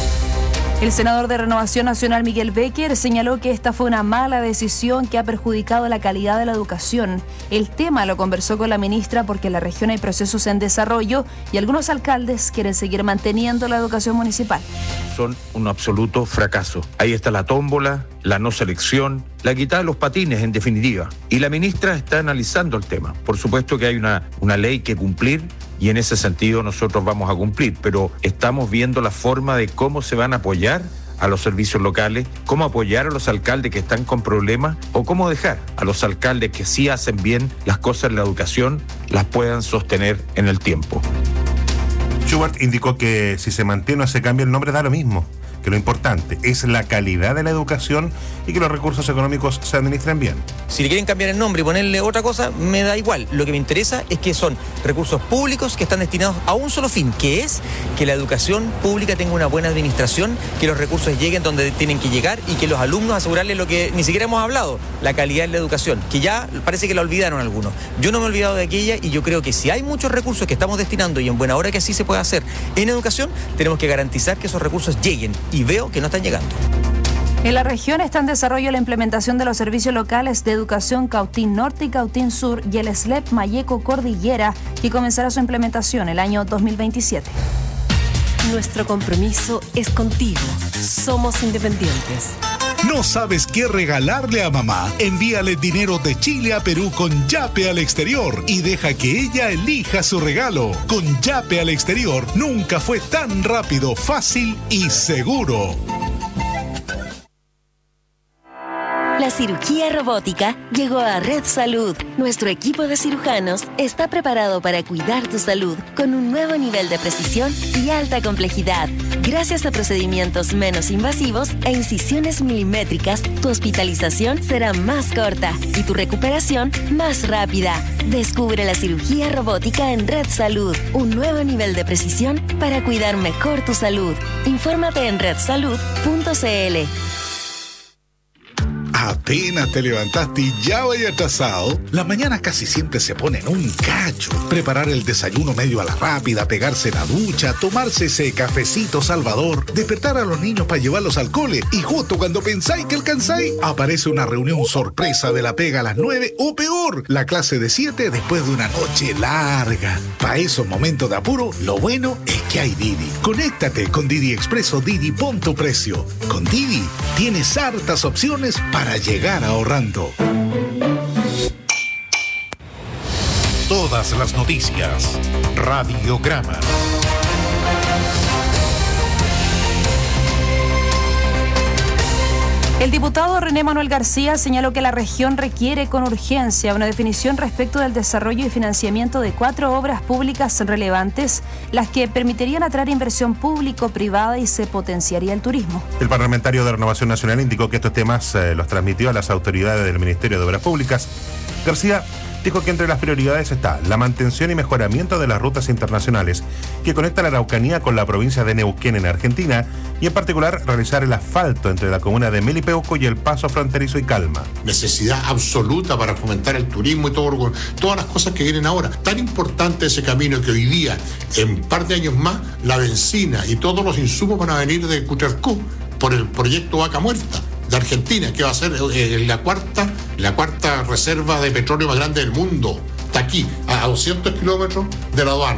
El senador de Renovación Nacional, Miguel Becker, señaló que esta fue una mala decisión que ha perjudicado la calidad de la educación. El tema lo conversó con la ministra porque en la región hay procesos en desarrollo y algunos alcaldes quieren seguir manteniendo la educación municipal.
Son un absoluto fracaso. Ahí está la tómbola, la no selección, la quitada de los patines, en definitiva. Y la ministra está analizando el tema. Por supuesto que hay una, una ley que cumplir y en ese sentido nosotros vamos a cumplir, pero estamos viendo la forma de cómo se van a apoyar a los servicios locales, cómo apoyar a los alcaldes que están con problemas o cómo dejar a los alcaldes que sí hacen bien las cosas en la educación, las puedan sostener en el tiempo.
Schubert indicó que si se mantiene o se cambia el nombre da lo mismo, que lo importante es la calidad de la educación y que los recursos económicos se administren bien.
Si le quieren cambiar el nombre y ponerle otra cosa, me da igual. Lo que me interesa es que son recursos públicos que están destinados a un solo fin, que es que la educación pública tenga una buena administración, que los recursos lleguen donde tienen que llegar y que los alumnos asegurarles lo que ni siquiera hemos hablado, la calidad de la educación, que ya parece que la olvidaron algunos. Yo no me he olvidado de aquella y yo creo que si hay muchos recursos que estamos destinando y en buena hora que así se puede hacer en educación, tenemos que garantizar que esos recursos lleguen y veo que no están llegando.
En la región está en desarrollo la implementación de los servicios locales de educación Cautín Norte y Cautín Sur y el S L E P Mayeco Cordillera, que comenzará su implementación el año dos mil veintisiete.
Nuestro compromiso es contigo. Somos independientes.
¿No sabes qué regalarle a mamá? Envíale dinero de Chile a Perú con Yape al exterior y deja que ella elija su regalo. Con Yape al exterior nunca fue tan rápido, fácil y seguro.
La cirugía robótica llegó a Red Salud. Nuestro equipo de cirujanos está preparado para cuidar tu salud con un nuevo nivel de precisión y alta complejidad. Gracias a procedimientos menos invasivos e incisiones milimétricas, tu hospitalización será más corta y tu recuperación más rápida. Descubre la cirugía robótica en Red Salud, un nuevo nivel de precisión para cuidar mejor tu salud. Infórmate en red salud punto c l.
Apenas te levantaste y ya vaya atrasado. Las mañanas casi siempre se ponen un cacho. Preparar el desayuno medio a la rápida, pegarse la ducha, tomarse ese cafecito salvador, despertar a los niños para llevarlos al cole y justo cuando pensáis que alcanzáis, aparece una reunión sorpresa de la pega a las nueve o peor, la clase de siete después de una noche larga. Para esos momentos de apuro, lo bueno es que hay Didi. Conéctate con Didi Expreso Didi, pon tu precio. Con Didi tienes hartas opciones para llegar ahorrando.
Todas las noticias. Radiograma.
El diputado René Manuel García señaló que la región requiere con urgencia una definición respecto del desarrollo y financiamiento de cuatro obras públicas relevantes, las que permitirían atraer inversión público-privada y se potenciaría el turismo.
El parlamentario de Renovación Nacional indicó que estos temas eh, los transmitió a las autoridades del Ministerio de Obras Públicas. García dijo que entre las prioridades está la mantención y mejoramiento de las rutas internacionales que conectan la Araucanía con la provincia de Neuquén en Argentina y en particular realizar el asfalto entre la comuna de Melipeuco y el paso fronterizo y Calma.
Necesidad absoluta para fomentar el turismo y todo, todas las cosas que vienen ahora. Tan importante ese camino que hoy día, en un par de años más, la benzina y todos los insumos van a venir de Cutralcó por el proyecto Vaca Muerta de Argentina, que va a ser eh, la cuarta la cuarta reserva de petróleo más grande del mundo. Está aquí, a doscientos kilómetros de la aduana.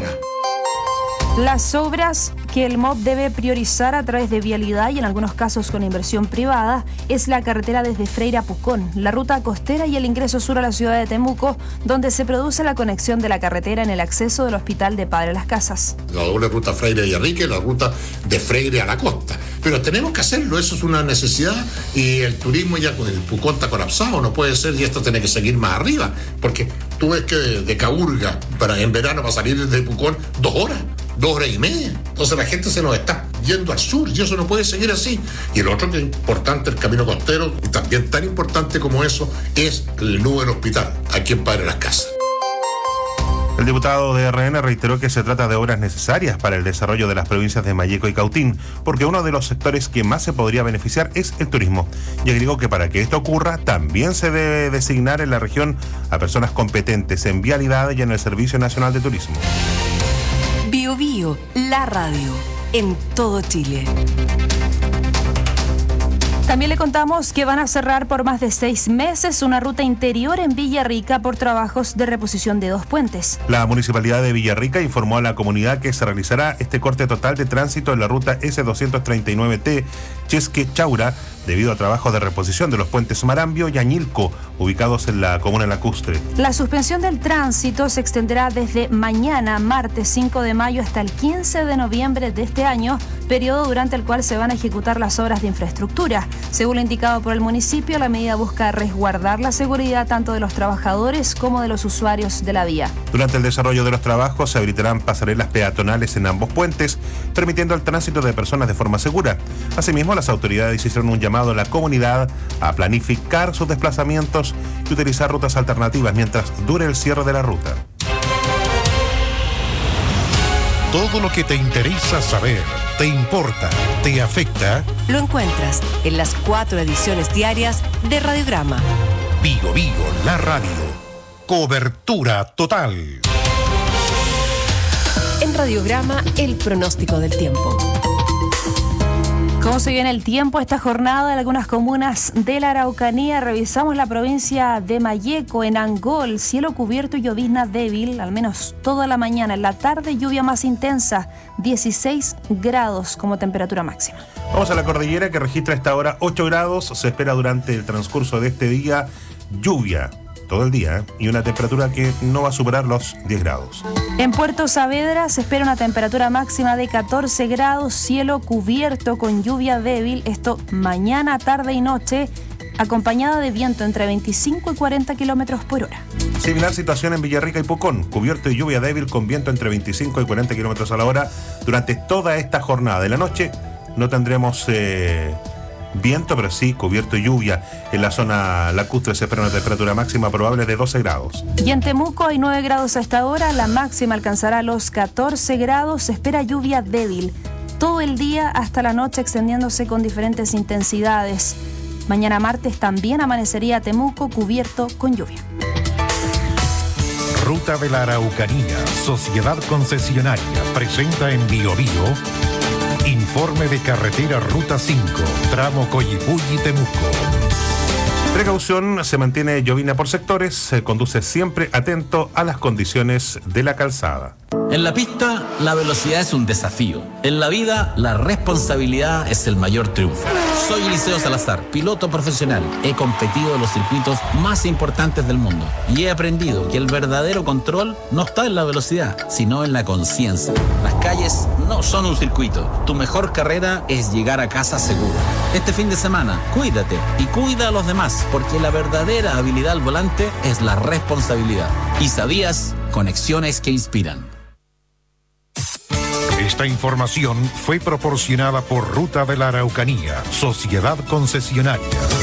Las obras que el M O B debe priorizar a través de vialidad y en algunos casos con inversión privada es la carretera desde Freire a Pucón, la ruta costera y el ingreso sur a la ciudad de Temuco, donde se produce la conexión de la carretera en el acceso del Hospital de Padre Las Casas.
La doble ruta Freire y Enrique, la ruta de Freire a la costa. Pero tenemos que hacerlo, eso es una necesidad y el turismo ya con el Pucón está colapsado, no puede ser y esto tiene que seguir más arriba, porque tú ves que de, de Caburga para en verano va a salir desde Pucón dos horas. Dos horas y media. Entonces la gente se nos está yendo al sur y eso no puede seguir así. Y el otro que es importante, el camino costero, y también tan importante como eso, es el nuevo del hospital, aquí en Padre Las Casas.
El diputado de R N reiteró que se trata de obras necesarias para el desarrollo de las provincias de Mayeco y Cautín, porque uno de los sectores que más se podría beneficiar es el turismo. Y agregó que para que esto ocurra, también se debe designar en la región a personas competentes en vialidad y en el Servicio Nacional de Turismo.
Bio Bio, la radio, en todo Chile.
También le contamos que van a cerrar por más de seis meses una ruta interior en Villarrica por trabajos de reposición de dos puentes.
La Municipalidad de Villarrica informó a la comunidad que se realizará este corte total de tránsito en la ruta S doscientos treinta y nueve T Chesque-Chaura debido a trabajos de reposición de los puentes Marambio y Añilco, ubicados en la comuna lacustre.
La suspensión del tránsito se extenderá desde mañana, martes cinco de mayo, hasta el quince de noviembre de este año, periodo durante el cual se van a ejecutar las obras de infraestructura. Según lo indicado por el municipio, la medida busca resguardar la seguridad tanto de los trabajadores como de los usuarios de la vía.
Durante el desarrollo de los trabajos se habilitarán pasarelas peatonales en ambos puentes, permitiendo el tránsito de personas de forma segura. Asimismo, las autoridades hicieron un llamado a la comunidad a planificar sus desplazamientos y utilizar rutas alternativas mientras dure el cierre de la ruta.
Todo lo que te interesa saber, te importa, te afecta,
lo encuentras en las cuatro ediciones diarias de Radiograma.
Bio Bio, la radio. Cobertura total.
En Radiograma, el pronóstico del tiempo.
¿Cómo se viene el tiempo esta jornada en algunas comunas de la Araucanía? Revisamos la provincia de Malleco, en Angol, cielo cubierto y llovizna débil, al menos toda la mañana. En la tarde, lluvia más intensa, dieciséis grados como temperatura máxima.
Vamos a la cordillera, que registra a esta hora ocho grados. Se espera durante el transcurso de este día lluvia todo el día, ¿eh? Y una temperatura que no va a superar los diez grados.
En Puerto Saavedra se espera una temperatura máxima de catorce grados, cielo cubierto con lluvia débil, esto mañana, tarde y noche, acompañada de viento entre veinticinco y cuarenta kilómetros por hora.
Similar situación en Villarrica y Pucón, cubierto y lluvia débil con viento entre veinticinco y cuarenta kilómetros a la hora durante toda esta jornada. De la noche no tendremos eh, viento, pero sí cubierto y lluvia. En la zona lacustre se espera una temperatura máxima probable de doce grados.
Y en Temuco hay nueve grados a esta hora, la máxima alcanzará los catorce grados, se espera lluvia débil todo el día hasta la noche, extendiéndose con diferentes intensidades. Mañana martes también amanecería Temuco cubierto con lluvia.
Ruta de la Araucanía, Sociedad Concesionaria, presenta en Bio Bio informe de carretera Ruta cinco, tramo Coyipulli-Temuco.
Precaución, se mantiene llovizna por sectores, se conduce siempre atento a las condiciones de la calzada.
En la pista, la velocidad es un desafío. En la vida, la responsabilidad es el mayor triunfo. Soy Eliseo Salazar, piloto profesional. He competido en los circuitos más importantes del mundo y he aprendido que el verdadero control no está en la velocidad, sino en la conciencia. Las calles no son un circuito. Tu mejor carrera es llegar a casa seguro. Este fin de semana, cuídate y cuida a los demás, porque la verdadera habilidad al volante es la responsabilidad. ¿Y sabías? Conexiones que inspiran.
Esta información fue proporcionada por Ruta de la Araucanía, Sociedad Concesionaria.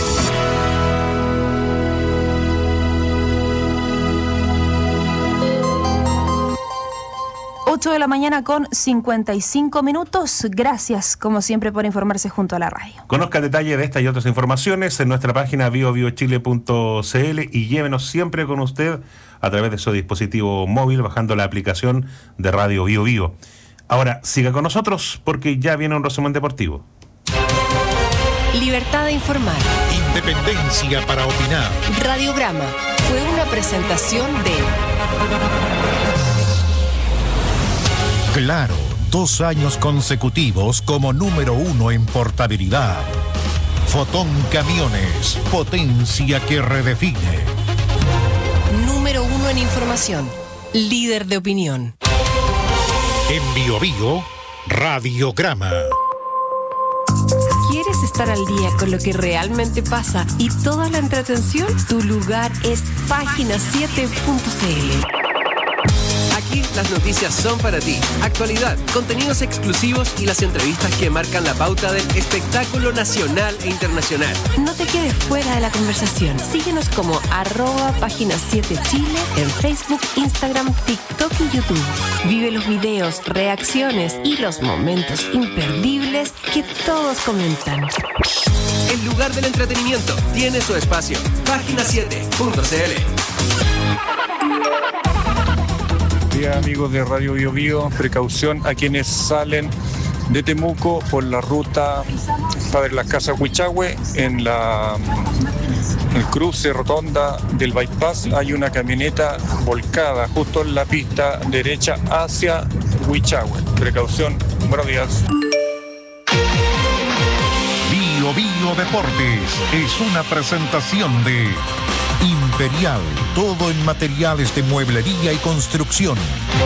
ocho de la mañana con cincuenta y cinco minutos. Gracias, como siempre, por informarse junto a la radio.
Conozca el detalle de estas y otras informaciones en nuestra página bio bio chile punto c l y llévenos siempre con usted a través de su dispositivo móvil bajando la aplicación de Radio Bio Bio. Ahora, siga con nosotros porque ya viene un resumen deportivo.
Libertad de informar.
Independencia para opinar.
Radiograma fue una presentación de...
Claro, dos años consecutivos como número uno en portabilidad. Fotón Camiones, potencia que redefine.
Número uno en información, líder de opinión.
En Bio Bio, Radiograma.
¿Quieres estar al día con lo que realmente pasa y toda la entretención? Tu lugar es página siete punto c l.
Aquí las noticias son para ti. Actualidad, contenidos exclusivos y las entrevistas que marcan la pauta del espectáculo nacional e internacional.
No te quedes fuera de la conversación. Síguenos como arroba página siete Chile en Facebook, Instagram, TikTok y YouTube. Vive los videos, reacciones y los momentos imperdibles que todos comentan.
El lugar del entretenimiento tiene su espacio. página siete punto c l.
Día, amigos de Radio Bio Bio, precaución a quienes salen de Temuco por la ruta Padre Las Casas Huichahue. En la el cruce rotonda del bypass hay una camioneta volcada justo en la pista derecha hacia Huichahue. Precaución, buenos días.
Bio Bio Deportes es una presentación de Imperial, todo en materiales de mueblería y construcción.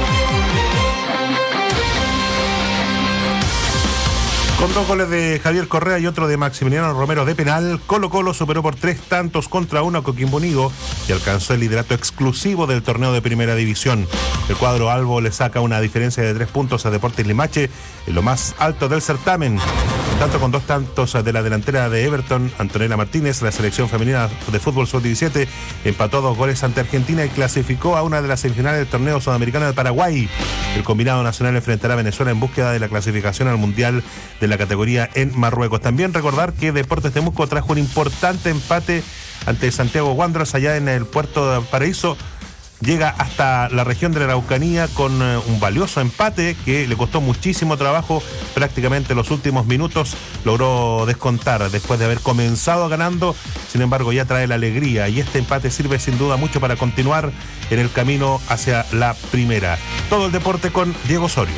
Con dos goles de Javier Correa y otro de Maximiliano Romero de penal, Colo Colo superó por tres tantos contra uno a Coquimbo Unido y alcanzó el liderato exclusivo del torneo de Primera División. El cuadro albo le saca una diferencia de tres puntos a Deportes Limache en lo más alto del certamen. Tanto con dos tantos de la delantera de Everton, Antonella Martínez, la selección femenina de fútbol sub diecisiete empató dos goles ante Argentina y clasificó a una de las semifinales del torneo sudamericano de Paraguay. El combinado nacional enfrentará a Venezuela en búsqueda de la clasificación al Mundial de la categoría en Marruecos. También recordar que Deportes Temuco trajo un importante empate ante Santiago Wanderers allá en el puerto de Paraíso. llega hasta la región de la Araucanía con eh, un valioso empate que le costó muchísimo trabajo. Prácticamente los últimos minutos logró descontar después de haber comenzado ganando. Sin embargo, ya trae la alegría y este empate sirve sin duda mucho para continuar en el camino hacia la primera. Todo el deporte con Diego Osorio.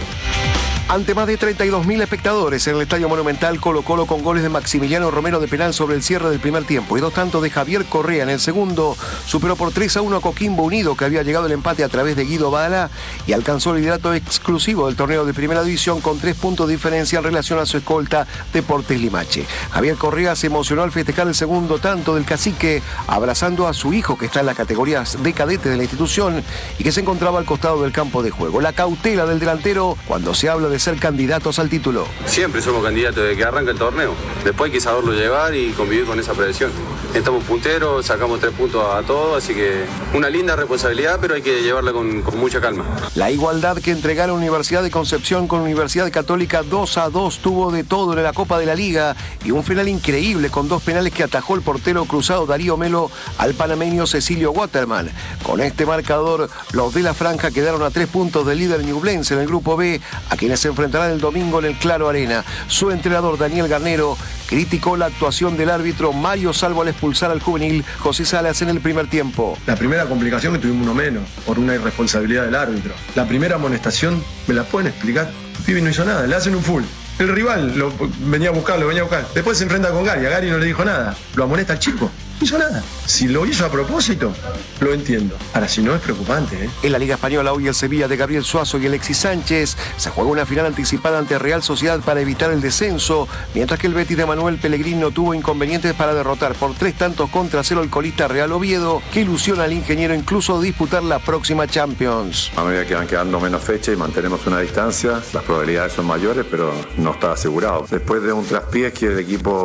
Ante más de treinta y dos mil espectadores en el Estadio Monumental, Colo Colo con goles de Maximiliano Romero de penal sobre el cierre del primer tiempo y dos tantos de Javier Correa en el segundo, superó por tres a uno a Coquimbo Unido, que había llegado el empate a través de Guido Badalá y alcanzó el liderato exclusivo del torneo de primera división con tres puntos de diferencia en relación a su escolta Deportes Limache. Javier Correa se emocionó al festejar el segundo tanto del cacique, abrazando a su hijo que está en las categorías de cadete de la institución y que se encontraba al costado del campo de juego. La cautela del delantero cuando se habla de ser candidatos al título.
Siempre somos candidatos desde que arranca el torneo. Después hay que saberlo llevar y convivir con esa presión. Estamos punteros, sacamos tres puntos a todos, así que una linda responsabilidad, pero hay que llevarla con, con mucha calma.
La igualdad que entregaron Universidad de Concepción con Universidad Católica dos a dos tuvo de todo en la Copa de la Liga y un final increíble con dos penales que atajó el portero cruzado Darío Melo al panameño Cecilio Waterman. Con este marcador, los de la franja quedaron a tres puntos del líder Ñublense en el grupo B, a quienes se enfrentarán el domingo en el Claro Arena. Su entrenador Daniel Garnero criticó la actuación del árbitro Mario Salvo al expulsar al juvenil José Salas en el primer tiempo.
La primera complicación que tuvimos uno menos, por una irresponsabilidad del árbitro. La primera amonestación, ¿me la pueden explicar? Pibi no hizo nada, le hacen un full. El rival lo venía a buscar, lo venía a buscar. Después se enfrenta con Gary, a Gary no le dijo nada. Lo amonesta al chico. No hizo nada. Si lo hizo a propósito, lo entiendo. Ahora, si no, es preocupante, ¿eh?
En la Liga Española, hoy el Sevilla de Gabriel Suazo y Alexis Sánchez se juega una final anticipada ante Real Sociedad para evitar el descenso, mientras que el Betis de Manuel Pellegrini no tuvo inconvenientes para derrotar por tres tantos contra cero el colista Real Oviedo, que ilusiona al ingeniero incluso disputar la próxima Champions.
A medida que van quedando menos fechas y mantenemos una distancia, las probabilidades son mayores, pero no está asegurado. Después de un traspiés que el equipo